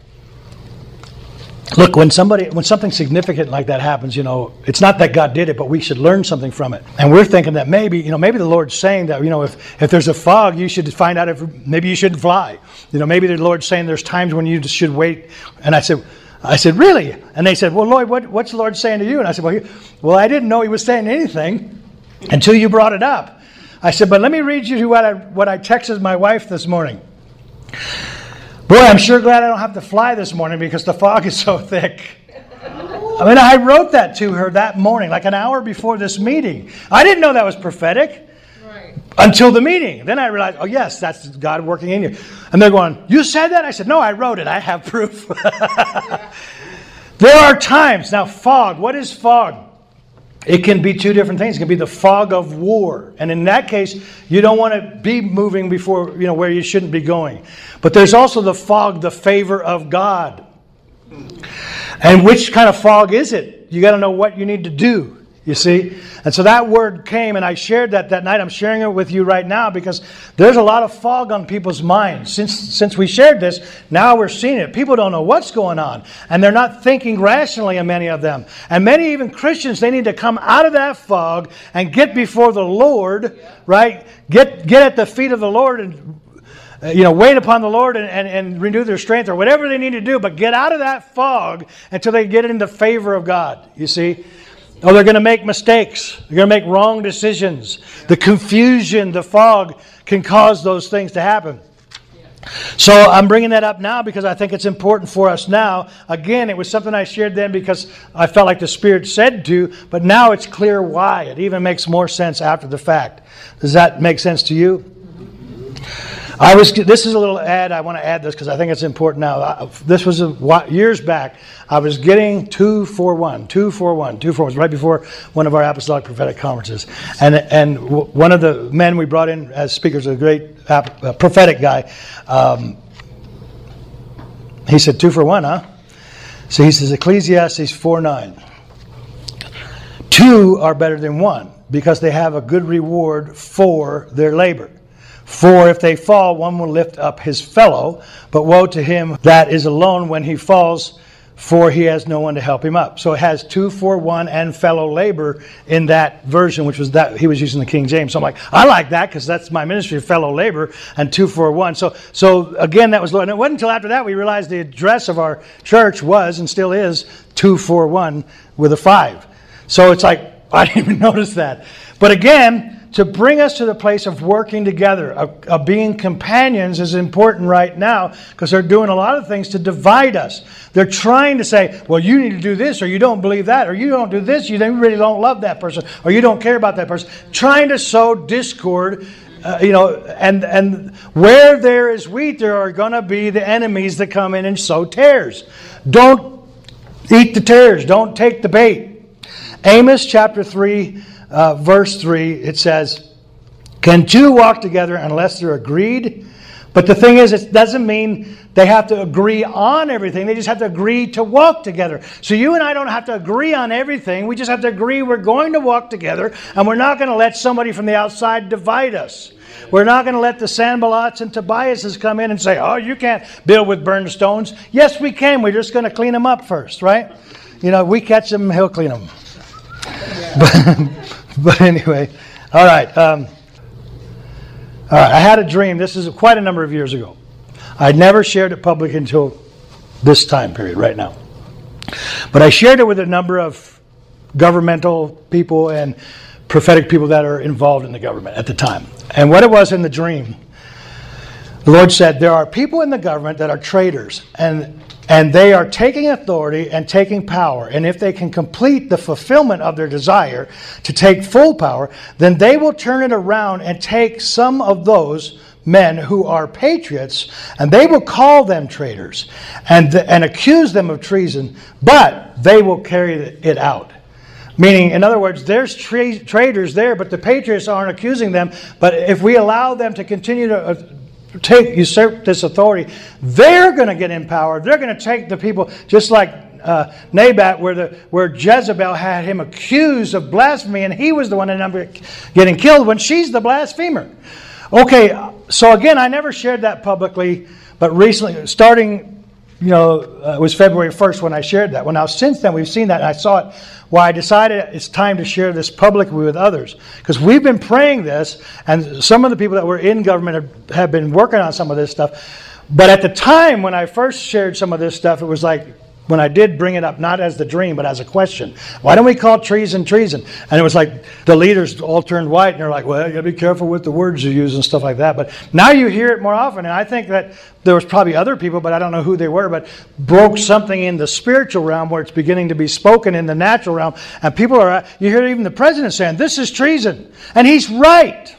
S2: Look, when somebody, when something significant like that happens, you know, it's not that God did it, but we should learn something from it. And we're thinking that maybe, you know, maybe the Lord's saying that, you know, if, if there's a fog, you should find out if maybe you shouldn't fly. You know, maybe the Lord's saying there's times when you just should wait. And I said, I said, really? And they said, well, Lloyd, what, what's the Lord saying to you? And I said, well, he, well, I didn't know He was saying anything until you brought it up. I said, but let me read you what I, what I texted my wife this morning. Boy, I'm sure glad I don't have to fly this morning because the fog is so thick. I mean, I wrote that to her that morning, like an hour before this meeting. I didn't know that was prophetic. Until the meeting. Then I realized, oh yes, that's God working in you. And they're going, you said that? I said, no, I wrote it. I have proof. There are times. Now, fog. What is fog? It can be two different things. It can be the fog of war. And in that case, you don't want to be moving before, you know, where you shouldn't be going. But there's also the fog, the favor of God. And which kind of fog is it? You got to know what you need to do. You see? And so that word came, and I shared that that night. I'm sharing it with you right now because there's a lot of fog on people's minds. Since since we shared this, now we're seeing it. People don't know what's going on, and they're not thinking rationally, and many of them. And many even Christians, they need to come out of that fog and get before the Lord, right? Get, get at the feet of the Lord and you know, wait upon the Lord and, and, and renew their strength or whatever they need to do, but get out of that fog until they get into favor of God, you see? Oh, they're going to make mistakes. They're going to make wrong decisions. The confusion, the fog can cause those things to happen. So I'm bringing that up now because I think it's important for us now. Again, it was something I shared then because I felt like the Spirit said to, but now it's clear why. It even makes more sense after the fact. Does that make sense to you? I was. This is a little ad. I want to add this because I think it's important now. I, this was a, years back. I was getting two forty-one, two forty-one, two forty-one, right before one of our apostolic prophetic conferences. And and w- one of the men we brought in as speakers, a great ap- uh, prophetic guy, um, he said, two for one, huh? So he says, Ecclesiastes four nine. Two are better than one because they have a good reward for their labor. For if they fall, one will lift up his fellow, but woe to him that is alone when he falls, for he has no one to help him up. So it has two for one and fellow labor in that version, which was that he was using the King James. So I'm like, I like that because that's my ministry, fellow labor, and two for one. So so again, that was, and it wasn't until after that we realized the address of our church was and still is two for one with a five. So it's like, I didn't even notice that. But again, to bring us to the place of working together, of, of being companions is important right now because they're doing a lot of things to divide us. They're trying to say, well, you need to do this, or you don't believe that, or you don't do this, you really don't love that person, or you don't care about that person. Trying to sow discord, uh, you know, and, and where there is wheat, there are going to be the enemies that come in and sow tares. Don't eat the tares. Don't take the bait. Amos chapter three, Uh, verse three, it says, can two walk together unless they're agreed? But the thing is, it doesn't mean they have to agree on everything. They just have to agree to walk together. So you and I don't have to agree on everything. We just have to agree we're going to walk together, and we're not going to let somebody from the outside divide us. We're not going to let the Sanballats and Tobiases come in and say, oh, you can't build with burned stones. Yes, we can. We're just going to clean them up first, right? You know, we catch them, he'll clean them. But, but anyway, all right. Um, all right. I had a dream. This is quite a number of years ago. I'd never shared it public until this time period right now. But I shared it with a number of governmental people and prophetic people that are involved in the government at the time. And what it was in the dream, the Lord said, there are people in the government that are traitors, and And they are taking authority and taking power. And if they can complete the fulfillment of their desire to take full power, then they will turn it around and take some of those men who are patriots, and they will call them traitors and, and accuse them of treason, but they will carry it out. Meaning, in other words, there's tra- traitors there, but the patriots aren't accusing them. But if we allow them to continue to Uh, take usurp this authority, they're going to get in power. They're going to take the people, just like uh, Nabat, where the where Jezebel had him accused of blasphemy, and he was the one that ended up getting killed when she's the blasphemer. Okay, so again, I never shared that publicly, but recently, starting, you know, uh, it was February first when I shared that. Well, now since then we've seen that, and I saw it. Well, I decided it's time to share this publicly with others. Because we've been praying this, and some of the people that were in government have, have been working on some of this stuff. But at the time when I first shared some of this stuff, it was like, when I did bring it up, not as the dream, but as a question. Why don't we call treason treason? And it was like the leaders all turned white, and they're like, well, you got to be careful with the words you use and stuff like that. But now you hear it more often, and I think that there was probably other people, but I don't know who they were, but broke something in the spiritual realm where it's beginning to be spoken in the natural realm. And people are, you hear even the president saying, this is treason. And he's right.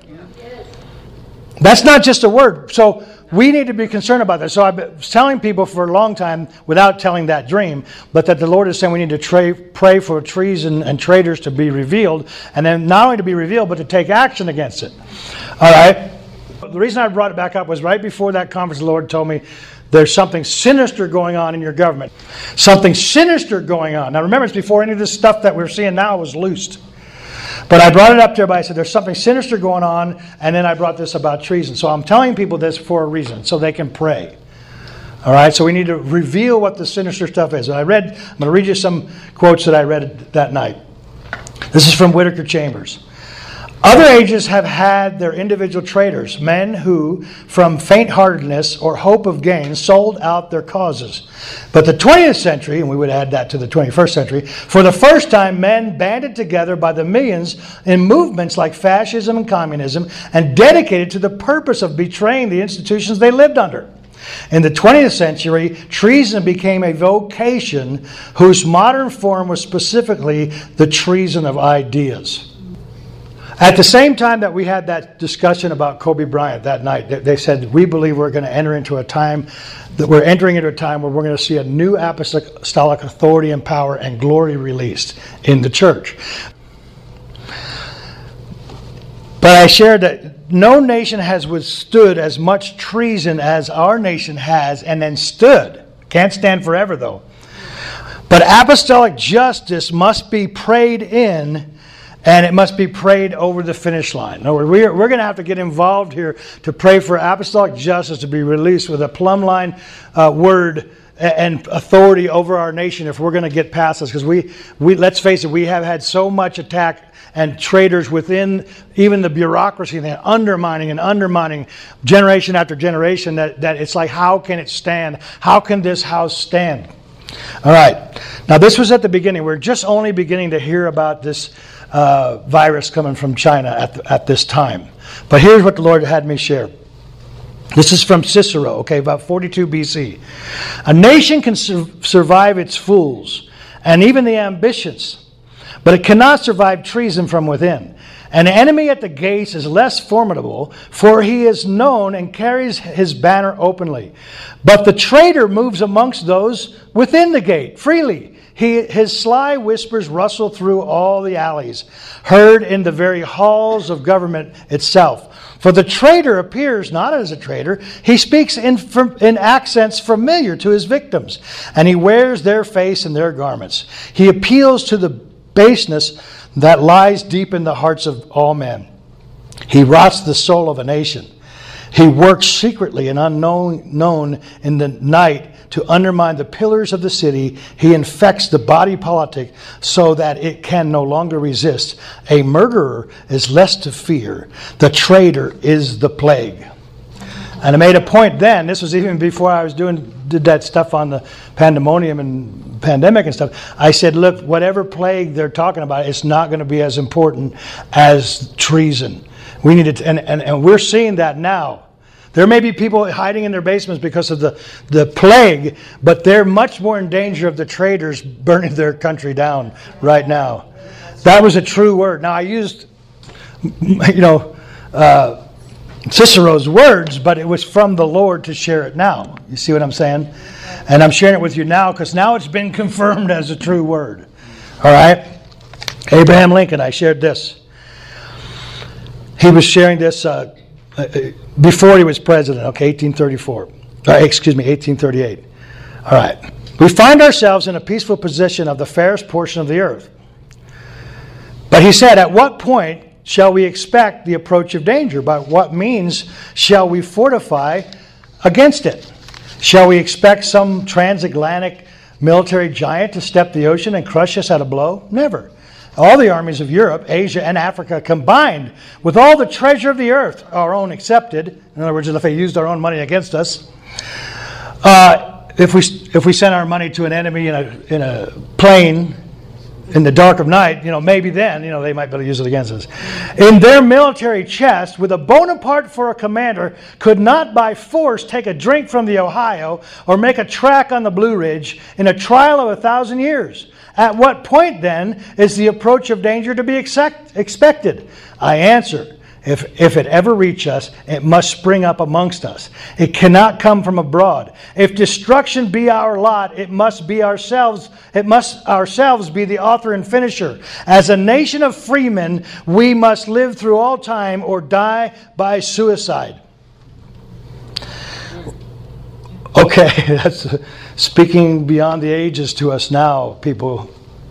S2: That's not just a word. So we need to be concerned about that. So I've been telling people for a long time without telling that dream, but that the Lord is saying we need to tra- pray for treason and traitors to be revealed, and then not only to be revealed, but to take action against it. All right? The reason I brought it back up was right before that conference, the Lord told me there's something sinister going on in your government. Something sinister going on. Now remember, it's before any of this stuff that we're seeing now was loosed. But I brought it up to everybody. I said, there's something sinister going on. And then I brought this about treason. So I'm telling people this for a reason, so they can pray. All right? So we need to reveal what the sinister stuff is. And I read, I'm going to read you some quotes that I read that night. This is from Whittaker Chambers. Other ages have had their individual traitors, men who, from faint-heartedness or hope of gain, sold out their causes. But the twentieth century, and we would add that to the twenty-first century, for the first time men banded together by the millions in movements like fascism and communism and dedicated to the purpose of betraying the institutions they lived under. In the twentieth century, treason became a vocation whose modern form was specifically the treason of ideas. At the same time that we had that discussion about Kobe Bryant that night, they said, we believe we're going to enter into a time, that we're entering into a time where we're going to see a new apostolic authority and power and glory released in the church. But I shared that no nation has withstood as much treason as our nation has, and then stood. Can't stand forever, though. But apostolic justice must be prayed in, and it must be prayed over the finish line. No, we're, we're going to have to get involved here to pray for apostolic justice to be released with a plumb line uh, word and authority over our nation if we're going to get past this. Because we, we, let's face it, we have had so much attack and traitors within even the bureaucracy, and undermining and undermining generation after generation, that, that it's like, how can it stand? How can this house stand? All right. Now, this was at the beginning. We're just only beginning to hear about this uh, virus coming from China at, the, at this time. But here's what the Lord had me share. This is from Cicero, okay, about forty-two B C. A nation can sur- survive its fools and even the ambitious, but it cannot survive treason from within. An enemy at the gates is less formidable, for he is known and carries his banner openly. But the traitor moves amongst those within the gate freely. He, his sly whispers rustle through all the alleys, heard in the very halls of government itself. For the traitor appears not as a traitor. He speaks in, in accents familiar to his victims, and he wears their face and their garments. He appeals to the baseness that lies deep in the hearts of all men. He rots the soul of a nation. He works secretly and unknown known in the night to undermine the pillars of the city. He infects the body politic so that it can no longer resist. A murderer is less to fear. The traitor is the plague. And I made a point then, this was even before I was doing did that stuff on the pandemonium and pandemic and stuff. I said, look, whatever plague they're talking about, it's not going to be as important as treason. We need to, and, and, and we're seeing that now. There may be people hiding in their basements because of the, the plague, but they're much more in danger of the traitors burning their country down right now. That was a true word. Now, I used, you know, uh, Cicero's words, but it was from the Lord to share it now. You see what I'm saying? And I'm sharing it with you now because now it's been confirmed as a true word. All right? Abraham Lincoln, I shared this. He was sharing this uh, before he was president, okay, eighteen thirty-four. Uh, excuse me, eighteen thirty-eight. All right. We find ourselves in a peaceful position of the fairest portion of the earth. But he said, at what point shall we expect the approach of danger? By what means shall we fortify against it? Shall we expect some transatlantic military giant to step the ocean and crush us at a blow? Never. All the armies of Europe, Asia, and Africa combined with all the treasure of the earth, our own accepted, in other words, if they used our own money against us, uh, if we if we sent our money to an enemy in a in a plane in the dark of night, you know, maybe then, you know, they might be able to use it against us. In their military chest, with a Bonaparte for a commander, could not by force take a drink from the Ohio or make a track on the Blue Ridge in a trial of a thousand years. At what point, then, is the approach of danger to be expect, expected? I answer, if, if it ever reach us, it must spring up amongst us. It cannot come from abroad. If destruction be our lot, it must be ourselves, it must ourselves be the author and finisher. As a nation of freemen, we must live through all time or die by suicide. Okay, that's speaking beyond the ages to us now, people.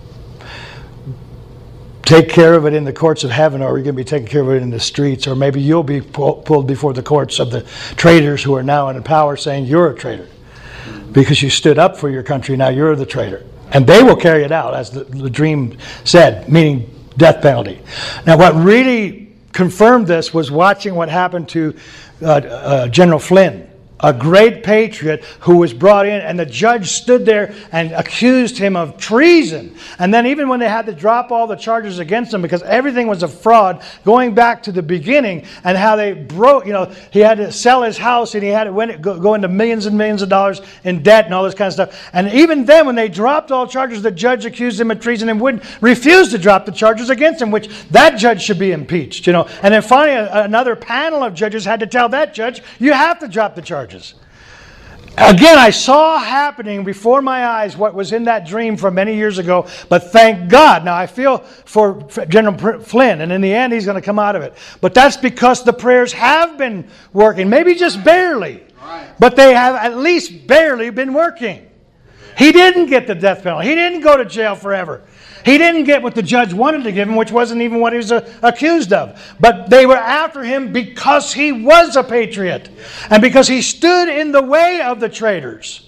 S2: Take care of it in the courts of heaven, or you're going to be taking care of it in the streets, or maybe you'll be pulled before the courts of the traitors who are now in power saying you're a traitor. Because you stood up for your country, now you're the traitor. And they will carry it out, as the, the dream said, meaning death penalty. Now, what really confirmed this was watching what happened to uh, uh, General Flynn, a great patriot who was brought in, and the judge stood there and accused him of treason. And then even when they had to drop all the charges against him because everything was a fraud, going back to the beginning and how they broke, you know, he had to sell his house and he had to win, go, go into millions and millions of dollars in debt and all this kind of stuff. And even then when they dropped all charges, the judge accused him of treason and wouldn't refuse to drop the charges against him, which that judge should be impeached, you know. And then finally another panel of judges had to tell that judge, you have to drop the charges. Again, I saw happening before my eyes what was in that dream from many years ago, but thank God. Now, I feel for General Flynn, and in the end, he's going to come out of it. But that's because the prayers have been working, maybe just barely, but they have at least barely been working. He didn't get the death penalty. He didn't go to jail forever. He didn't get what the judge wanted to give him, which wasn't even what he was uh, accused of. But they were after him because he was a patriot and because he stood in the way of the traitors.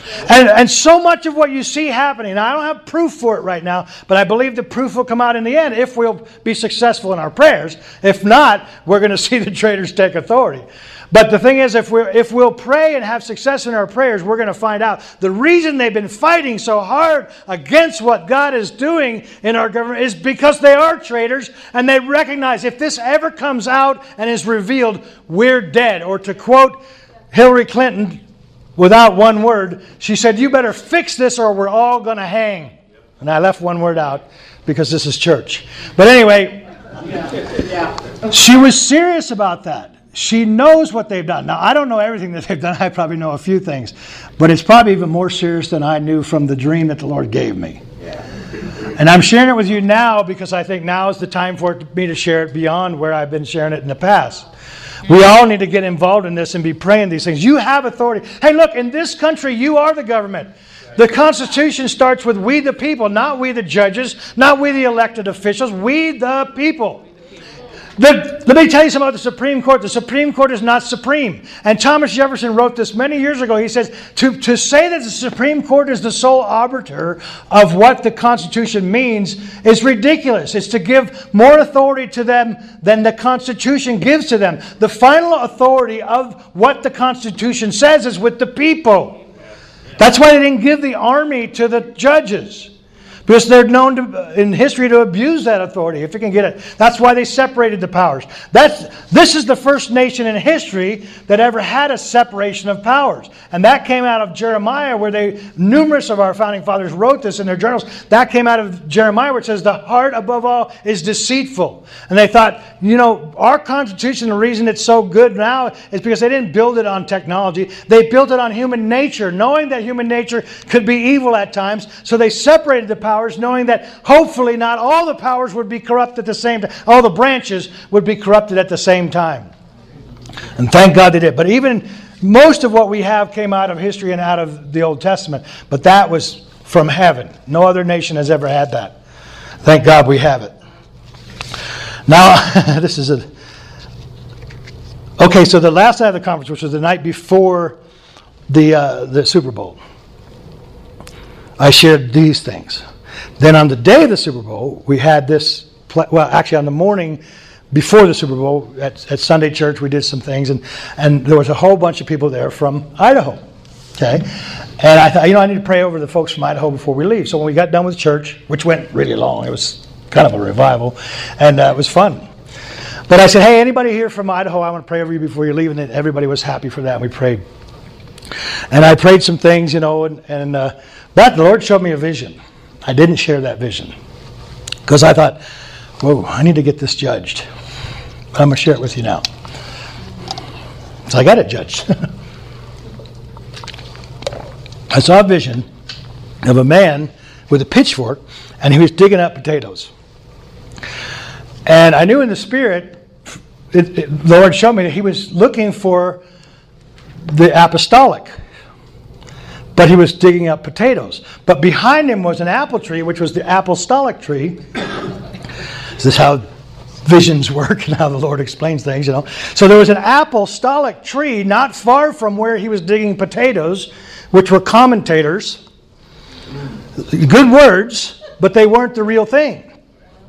S2: And, and so much of what you see happening, I don't have proof for it right now, but I believe the proof will come out in the end if we'll be successful in our prayers. If not, we're going to see the traitors take authority. But the thing is, if, we're, if we'll pray and have success in our prayers, we're going to find out the reason they've been fighting so hard against what God is doing in our government is because they are traitors, and they recognize if this ever comes out and is revealed, we're dead. Or to quote Hillary Clinton, without one word, she said, you better fix this or we're all going to hang. And I left one word out because this is church. But anyway, she was serious about that. She knows what they've done. Now, I don't know everything that they've done. I probably know a few things. But it's probably even more serious than I knew from the dream that the Lord gave me. And I'm sharing it with you now because I think now is the time for me to share it beyond where I've been sharing it in the past. We all need to get involved in this and be praying these things. You have authority. Hey, look, in this country, you are the government. The Constitution starts with we the people, not we the judges, not we the elected officials, we the people. The, let me tell you something about the Supreme Court. The Supreme Court is not supreme. And Thomas Jefferson wrote this many years ago. He says, to, to say that the Supreme Court is the sole arbiter of what the Constitution means is ridiculous. It's to give more authority to them than the Constitution gives to them. The final authority of what the Constitution says is with the people. That's why they didn't give the army to the judges. Because they're known to, in history to abuse that authority, if you can get it. That's why they separated the powers. That's, this is the first nation in history that ever had a separation of powers. And that came out of Jeremiah, where they, numerous of our founding fathers wrote this in their journals. That came out of Jeremiah, where it says, the heart above all is deceitful. And they thought, you know, our Constitution, the reason it's so good now is because they didn't build it on technology. They built it on human nature, knowing that human nature could be evil at times. So they separated the powers, knowing that hopefully not all the powers would be corrupt at the same time. All the branches would be corrupted at the same time. And thank God they did. But even most of what we have came out of history and out of the Old Testament. But that was from heaven. No other nation has ever had that. Thank God we have it. Now, this is a... Okay, so the last night of the conference, which was the night before the uh, the Super Bowl, I shared these things. Then on the day of the Super Bowl, we had this, well, actually on the morning before the Super Bowl at, at Sunday Church, we did some things, and, and there was a whole bunch of people there from Idaho. Okay? And I thought, you know, I need to pray over the folks from Idaho before we leave. So when we got done with church, which went really long, it was kind of a revival, and uh, it was fun. But I said, hey, anybody here from Idaho, I want to pray over you before you leave, and then everybody was happy for that, and we prayed. And I prayed some things, you know, and, and uh, but the Lord showed me a vision. I didn't share that vision because I thought, whoa, I need to get this judged. But I'm going to share it with you now. So I got it judged. I saw a vision of a man with a pitchfork, and he was digging up potatoes. And I knew in the spirit, it, it, the Lord showed me that he was looking for the apostolic. But he was digging up potatoes. But behind him was an apple tree, which was the apostolic tree. This is how visions work and how the Lord explains things, you know. So there was an apostolic tree not far from where he was digging potatoes, which were commentators. Good words, but they weren't the real thing.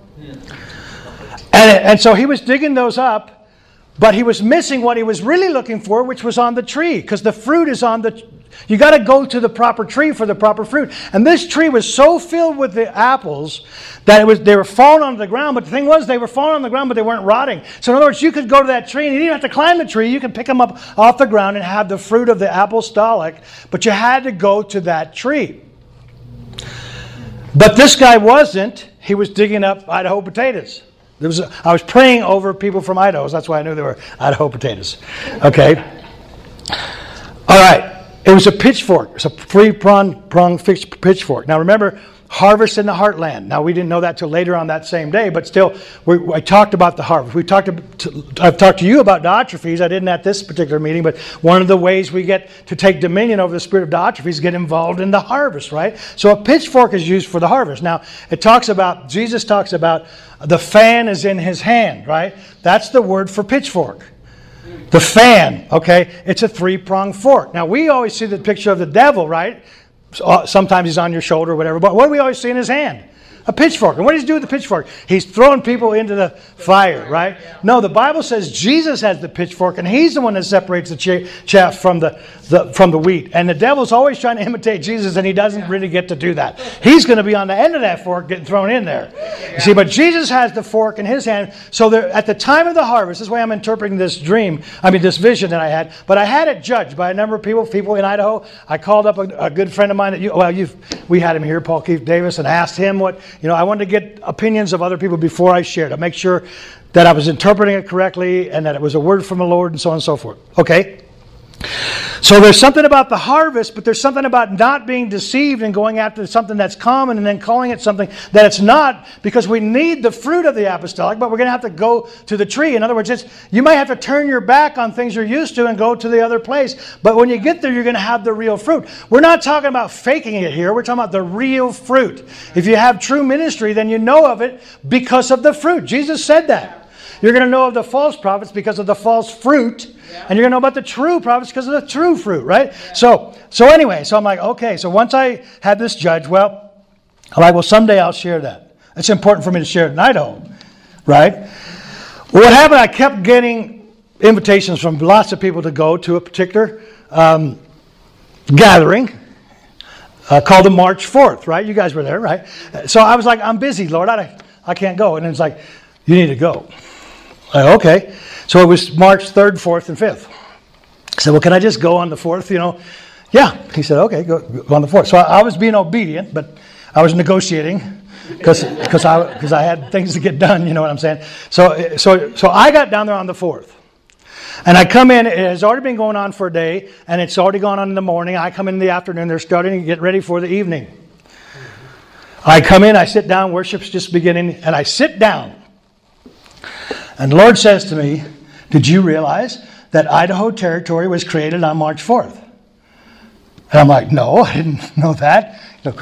S2: And, and so he was digging those up, but he was missing what he was really looking for, which was on the tree, because the fruit is on the... You got to go to the proper tree for the proper fruit. And this tree was so filled with the apples that it was they were falling onto the ground. But the thing was, they were falling on the ground, but they weren't rotting. So in other words, you could go to that tree, and you didn't have to climb the tree. You could pick them up off the ground and have the fruit of the apostolic. But you had to go to that tree. But this guy wasn't. He was digging up Idaho potatoes. There was a, I was praying over people from Idaho. So that's why I knew they were Idaho potatoes. Okay. All right. It was a pitchfork. It's a three-pronged prong pitchfork. Now remember, harvest in the heartland. Now we didn't know that till later on that same day, but still, we, I talked about the harvest. We talked. To, I've talked to you about Diotrephes. I didn't at this particular meeting, but one of the ways we get to take dominion over the spirit of Diotrephes is get involved in the harvest, right? So a pitchfork is used for the harvest. Now it talks about Jesus talks about the fan is in his hand, right? That's the word for pitchfork. The fan, okay? It's a three-pronged fork. Now, we always see the picture of the devil, right? Sometimes he's on your shoulder or whatever. But what do we always see in his hand? A pitchfork. And what does he do with the pitchfork? He's throwing people into the fire, right? No, the Bible says Jesus has the pitchfork, and he's the one that separates the chaff from the, the from the wheat. And the devil's always trying to imitate Jesus, and he doesn't really get to do that. He's going to be on the end of that fork getting thrown in there. You see, but Jesus has the fork in his hand. So there, at the time of the harvest, this is the way I'm interpreting this dream, I mean this vision that I had. But I had it judged by a number of people, people in Idaho. I called up a, a good friend of mine that you, well, you've, we had him here, Paul Keith Davis, and asked him what, you know, I wanted to get opinions of other people before I shared to make sure that I was interpreting it correctly and that it was a word from the Lord and so on and so forth. Okay? So there's something about the harvest, but there's something about not being deceived and going after something that's common and then calling it something that it's not, because we need the fruit of the apostolic, but we're going to have to go to the tree. In other words, it's, you might have to turn your back on things you're used to and go to the other place. But when you get there, you're going to have the real fruit. We're not talking about faking it here. We're talking about the real fruit. If you have true ministry, then you know of it because of the fruit. Jesus said that. You're going to know of the false prophets because of the false fruit. Yeah. And you're going to know about the true prophets because of the true fruit, right? Yeah. So so anyway, so I'm like, okay, so once I had this judge, well, I'm like, well, someday I'll share that. It's important for me to share it in Idaho, right? Well, what happened, I kept getting invitations from lots of people to go to a particular um, gathering uh, called the March fourth, right? You guys were there, right? So I was like, I'm busy, Lord. I, I can't go. And it's like, you need to go. Like, okay. So it was March third, fourth, and fifth. I said, well, can I just go on the fourth, you know? Yeah. He said, okay, go, go on the fourth. So I, I was being obedient, but I was negotiating because because I because I had things to get done, you know what I'm saying? So so so I got down there on the fourth. And I come in, it has already been going on for a day, and it's already gone on in the morning. I come in the afternoon, they're starting to get ready for the evening. I come in, I sit down, worship's just beginning, and I sit down. And the Lord says to me, did you realize that Idaho Territory was created on March fourth? And I'm like, no, I didn't know that.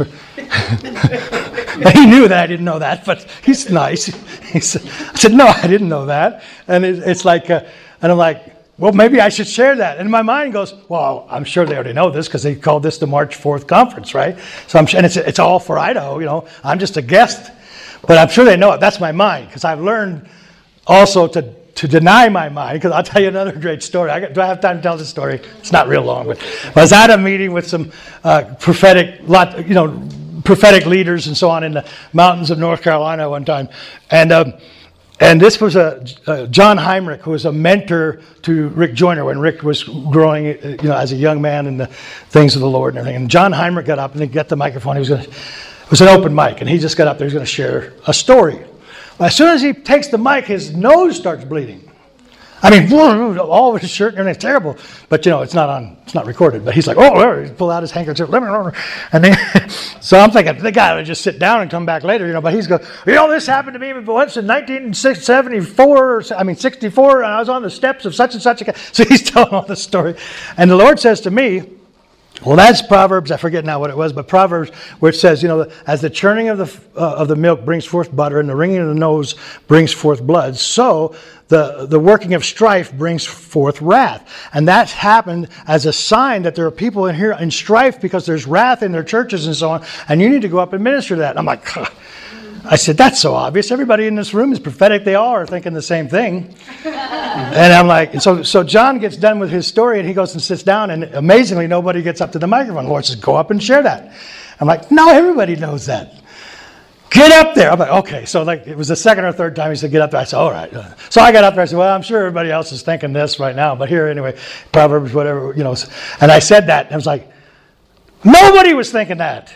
S2: He knew that I didn't know that, but he's nice. He said, I said, no, I didn't know that. And it, it's like, uh, and I'm like, well, maybe I should share that. And my mind goes, well, I'm sure they already know this because they called this the March fourth conference, right? So I'm, and it's it's all for Idaho, you know. I'm just a guest, but I'm sure they know it. That's my mind, because I've learned also to to deny my mind, because I'll tell you another great story. I got, do I have time to tell this story? It's not real long, but I was at a meeting with some uh, prophetic, lot, you know, prophetic leaders and so on in the mountains of North Carolina one time, and um, and this was a uh, John Heinrich, who was a mentor to Rick Joyner when Rick was growing, you know, as a young man in the things of the Lord and everything. And John Heinrich got up and he got the microphone. He was going to, it was an open mic, and he just got up there. He was going to share a story. As soon as he takes the mic, his nose starts bleeding. I mean, all over his shirt and everything. It's terrible. But, you know, it's not on, it's not recorded. But he's like, oh, he pulled out his handkerchief. And then, so I'm thinking, the guy would just sit down and come back later, you know. But he's going, you know, this happened to me once in nineteen seventy-four, I mean, sixty-four, and I was on the steps of such and such a guy. So he's telling all this story. And the Lord says to me, well, that's Proverbs. I forget now what it was, but Proverbs, where it says, you know, as the churning of the uh, of the milk brings forth butter, and the wringing of the nose brings forth blood, so the the working of strife brings forth wrath. And that's happened as a sign that there are people in here in strife because there's wrath in their churches and so on. And you need to go up and minister to that. And I'm like, huh. I said, that's so obvious. Everybody in this room is prophetic. They all are thinking the same thing. And I'm like, so so John gets done with his story, and he goes and sits down, and amazingly, nobody gets up to the microphone. The Lord says, go up and share that. I'm like, no, everybody knows that. Get up there. I'm like, okay. So like it was the second or third time he said, get up there. I said, all right. So I got up there. I said, well, I'm sure everybody else is thinking this right now, but here anyway, Proverbs, whatever, you know. And I said that, and I was like, nobody was thinking that.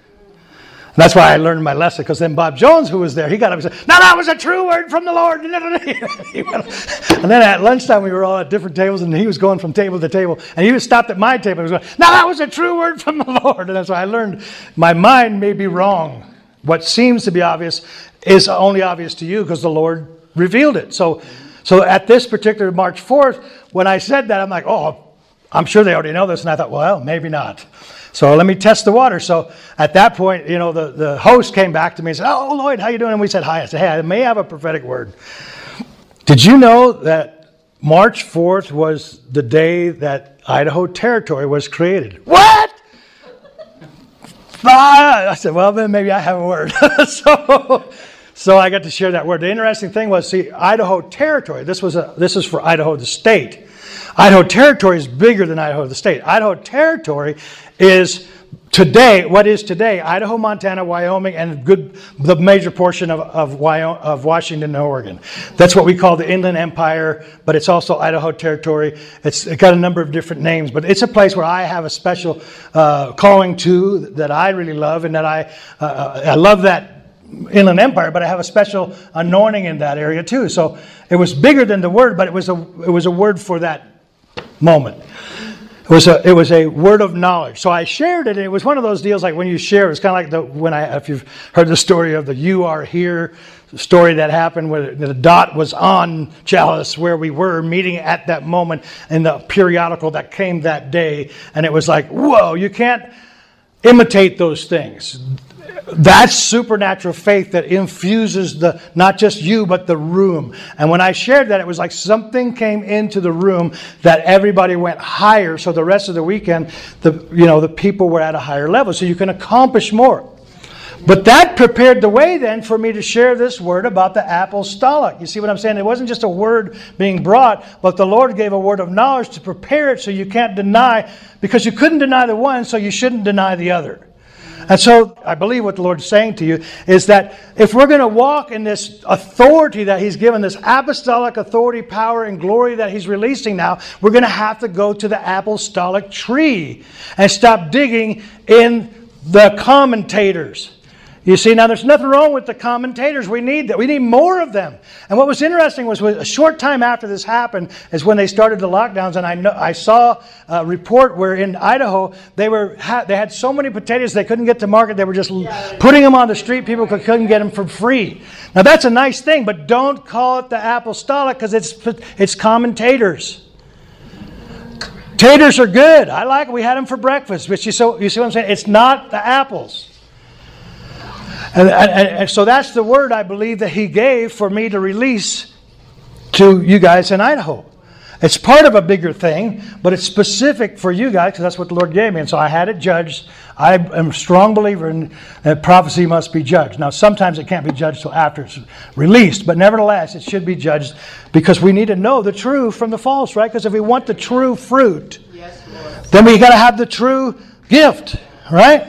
S2: And that's why I learned my lesson, because then Bob Jones, who was there, he got up and said, now that was a true word from the Lord. And then at lunchtime, we were all at different tables, and he was going from table to table. And he was stopped at my table and was going, now that was a true word from the Lord. And that's why I learned my mind may be wrong. What seems to be obvious is only obvious to you because the Lord revealed it. So, so at this particular March fourth, when I said that, I'm like, oh, I'm sure they already know this. And I thought, well, maybe not. So let me test the water. So at that point, you know, the, the host came back to me and said, oh, Lloyd, how you doing? And we said hi. I said, hey, I may have a prophetic word. Did you know that March fourth was the day that Idaho Territory was created. What? I said, well, then maybe I have a word. so, so I got to share that word. The interesting thing was, see, Idaho Territory, this was a, this is for Idaho the state. Idaho Territory is bigger than Idaho the state. Idaho Territory is today, what is today, Idaho, Montana, Wyoming, and good, the major portion of, of, Wyoming, of Washington and Oregon. That's what we call the Inland Empire, but it's also Idaho Territory. It's it got a number of different names, but it's a place where I have a special uh, calling to that I really love, and that I, uh, I love that Inland Empire, but I have a special anointing in that area too. So it was bigger than the word, but it was a it was a word for that moment. It was a it was a word of knowledge. So I shared it, and it was one of those deals like when you share, it's kind of like the when I if you've heard the story of the "You Are Here" story that happened where the dot was on Chalice where we were meeting at that moment in the periodical that came that day, and it was like, whoa, you can't imitate those things. That's supernatural faith that infuses the not just you, but the room. And when I shared that, it was like something came into the room that everybody went higher. So the rest of the weekend, the you know the people were at a higher level. So you can accomplish more. But that prepared the way then for me to share this word about the apostolic. You see what I'm saying? It wasn't just a word being brought, but the Lord gave a word of knowledge to prepare it so you can't deny, because you couldn't deny the one, so you shouldn't deny the other. And so I believe what the Lord's saying to you is that if we're going to walk in this authority that He's given, this apostolic authority, power, and glory that He's releasing now, we're going to have to go to the apostolic tree and stop digging in the commentators. You see, now there's nothing wrong with the commentators. We need that. We need more of them. And what was interesting was a short time after this happened is when they started the lockdowns, and I know, I saw a report where in Idaho they were they had so many potatoes they couldn't get to market. They were just putting them on the street. People could, couldn't get them for free. Now that's a nice thing, but don't call it the apostolic, because it's it's commentators. Taters are good. I like it. We had them for breakfast. But you, so, you see what I'm saying? It's not the apples. And, and, and so that's the word I believe that He gave for me to release to you guys in Idaho. It's part of a bigger thing, but it's specific for you guys because that's what the Lord gave me. And so I had it judged. I am a strong believer in that prophecy must be judged. Now, sometimes it can't be judged until after it's released, but nevertheless, it should be judged because we need to know the true from the false, right? Because if we want the true fruit, yes, then we got to have the true gift, right?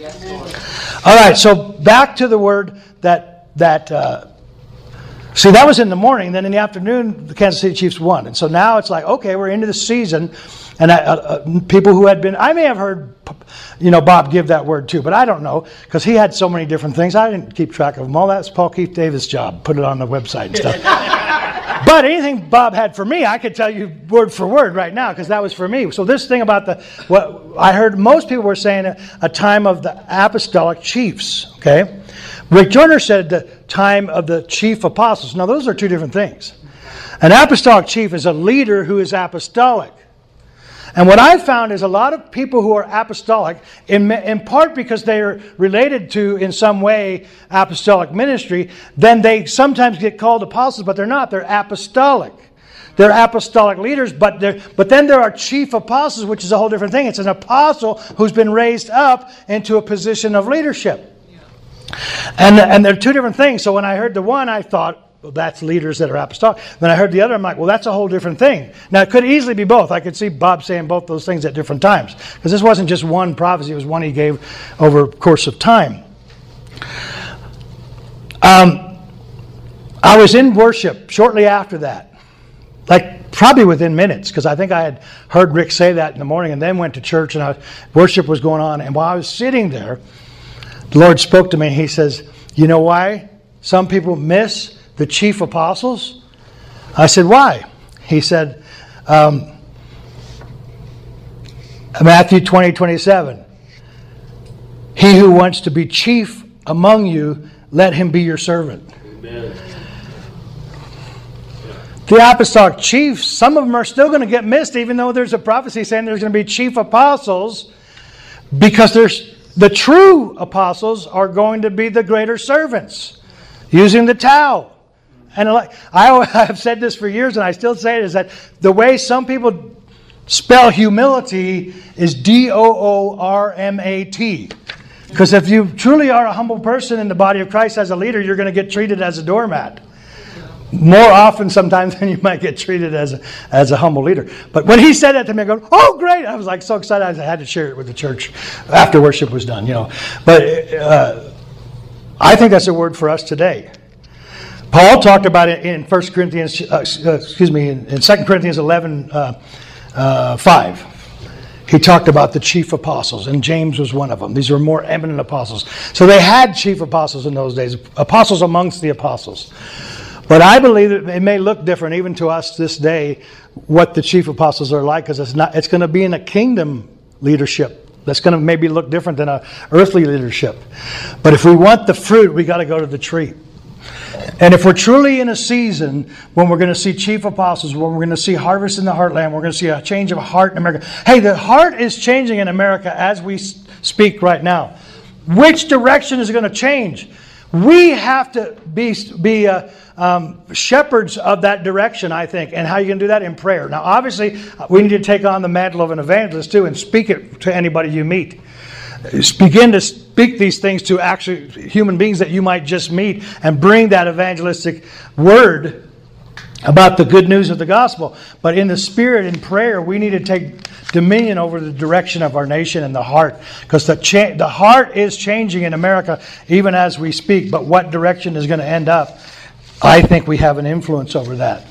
S2: All right, so back to the word that, that uh, see, that was in the morning. Then in the afternoon, the Kansas City Chiefs won. And so now it's like, okay, we're into the season. And I, uh, uh, people who had been, I may have heard, you know, Bob give that word too, but I don't know, because he had so many different things. I didn't keep track of them all. That's Paul Keith Davis' job, put it on the website and stuff. But anything Bob had for me, I could tell you word for word right now, because that was for me. So this thing about the, what I heard most people were saying, a, a time of the apostolic chiefs, okay? Rick Joyner said the time of the chief apostles. Now those are two different things. An apostolic chief is a leader who is apostolic. And what I found is a lot of people who are apostolic, in, in part because they are related to, in some way, apostolic ministry, then they sometimes get called apostles, but they're not. They're apostolic. They're apostolic leaders, but they're, but then there are chief apostles, which is a whole different thing. It's an apostle who's been raised up into a position of leadership. And, and they're two different things. So when I heard the one, I thought, well, that's leaders that are apostolic. Then I heard the other, I'm like, well, that's a whole different thing. Now, it could easily be both. I could see Bob saying both those things at different times. Because this wasn't just one prophecy, it was one he gave over a course of time. Um, I was in worship shortly after that. Like, probably within minutes, because I think I had heard Rick say that in the morning and then went to church and I, worship was going on. And while I was sitting there, the Lord spoke to me and He says, you know why some people miss the chief apostles? I said, why? He said, um, Matthew twenty, twenty-seven. He who wants to be chief among you, let him be your servant. Amen. The apostolic chiefs, some of them are still going to get missed, even though there's a prophecy saying there's going to be chief apostles, because there's the true apostles are going to be the greater servants, using the towel And like, I have said this for years, and I still say it, is that the way some people spell humility is D O O R M A T. Because if you truly are a humble person in the body of Christ as a leader, you're going to get treated as a doormat. More often sometimes than you might get treated as a, as a humble leader. But when he said that to me, I go, oh, great. I was like so excited. I had to share it with the church after worship was done, you know. But uh, I think that's a word for us today. Paul talked about it in First Corinthians, uh, excuse me, in, in Second Corinthians eleven, uh, uh, five. He talked about the chief apostles, and James was one of them. These were more eminent apostles. So they had chief apostles in those days, apostles amongst the apostles. But I believe that it may look different even to us this day, what the chief apostles are like, because it's not. It's going to be in a kingdom leadership that's going to maybe look different than a earthly leadership. But if we want the fruit, we got to go to the tree. And if we're truly in a season when we're going to see chief apostles, when we're going to see harvest in the heartland, we're going to see a change of heart in America. Hey, the heart is changing in America as we speak right now. Which direction is it going to change? We have to be be uh, um, shepherds of that direction, I think. And how you can do that? In prayer. Now, obviously, we need to take on the mantle of an evangelist too and speak it to anybody you meet. Begin to speak these things to actually human beings that you might just meet and bring that evangelistic word about the good news of the gospel. But in the spirit, in prayer, we need to take dominion over the direction of our nation and the heart. Because the, cha- the heart is changing in America even as we speak. But what direction is going to end up? I think we have an influence over that.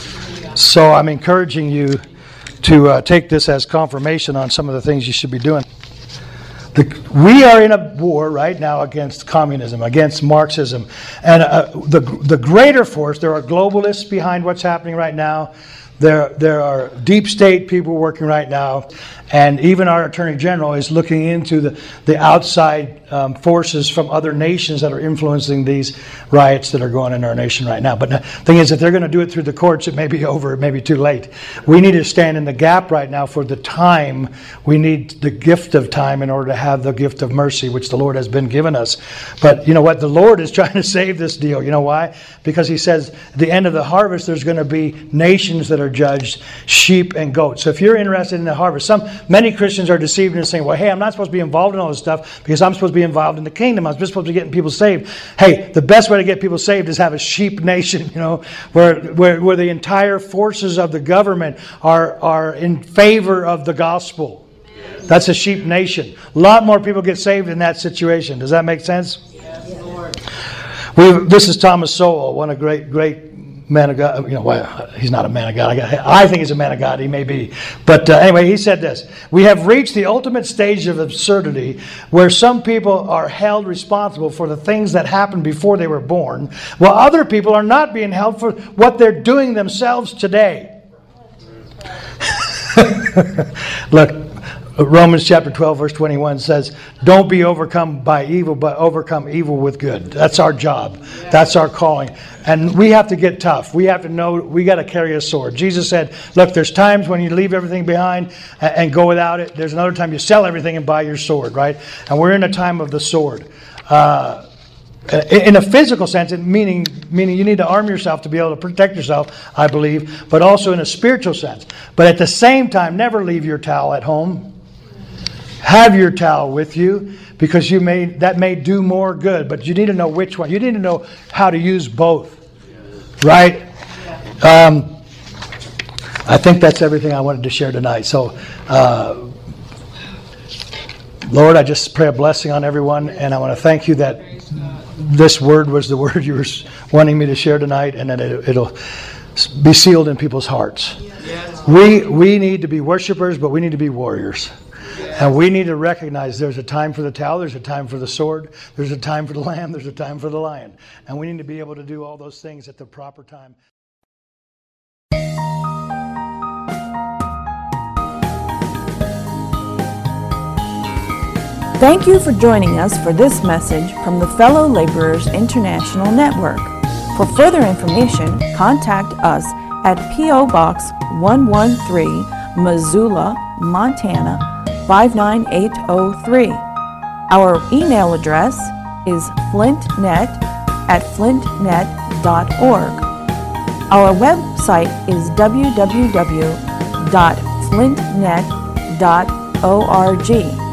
S2: So I'm encouraging you to uh, take this as confirmation on some of the things you should be doing. The, we are in a war right now against communism, against Marxism. And uh, the the greater force, there are globalists behind what's happening right now. There, there are deep state people working right now. And even our Attorney General is looking into the, the outside um, forces from other nations that are influencing these riots that are going on in our nation right now. But the thing is, if they're going to do it through the courts, it may be over, it may be too late. We need to stand in the gap right now for the time. We need the gift of time in order to have the gift of mercy, which the Lord has been given us. But you know what? The Lord is trying to save this deal. You know why? Because he says at the end of the harvest, there's going to be nations that are judged, sheep and goats. So if you're interested in the harvest, some many Christians are deceived into saying, well, hey, I'm not supposed to be involved in all this stuff because I'm supposed to be involved in the kingdom. I'm supposed to be getting people saved. Hey, the best way to get people saved is have a sheep nation, you know, where where, where the entire forces of the government are, are in favor of the gospel. That's a sheep nation. A lot more people get saved in that situation. Does that make sense?
S3: Yes, Lord.
S2: We, this is Thomas Sowell, one of great, great man of God. You know, well, he's not a man of God. I think he's a man of God. He may be. But uh, anyway, he said this. We have reached the ultimate stage of absurdity where some people are held responsible for the things that happened before they were born, while other people are not being held for what they're doing themselves today. Look, Romans chapter twelve, verse twenty-one says, don't be overcome by evil, but overcome evil with good. That's our job. That's our calling. And we have to get tough. We have to know we got to carry a sword. Jesus said, look, there's times when you leave everything behind and go without it. There's another time you sell everything and buy your sword, right? And we're in a time of the sword. Uh, in a physical sense, meaning meaning you need to arm yourself to be able to protect yourself, I believe, but also in a spiritual sense. But at the same time, never leave your towel at home. Have your towel with you, because you may that may do more good, but you need to know which one. You need to know how to use both, right? Um, I think that's everything I wanted to share tonight. So, uh, Lord, I just pray a blessing on everyone, and I want to thank you that this word was the word you were wanting me to share tonight, and that it, it'll be sealed in people's hearts. We we need to be worshipers, but we need to be warriors. And we need to recognize there's a time for the towel, there's a time for the sword, there's a time for the lamb, there's a time for the lion. And we need to be able to do all those things at the proper time.
S1: Thank you for joining us for this message from the Fellow Laborers International Network. For further information, contact us at P O Box one one three, Missoula, Montana, five nine eight oh three. Our email address is flintnet at flintnet dot org. Our website is w w w dot flint net dot org.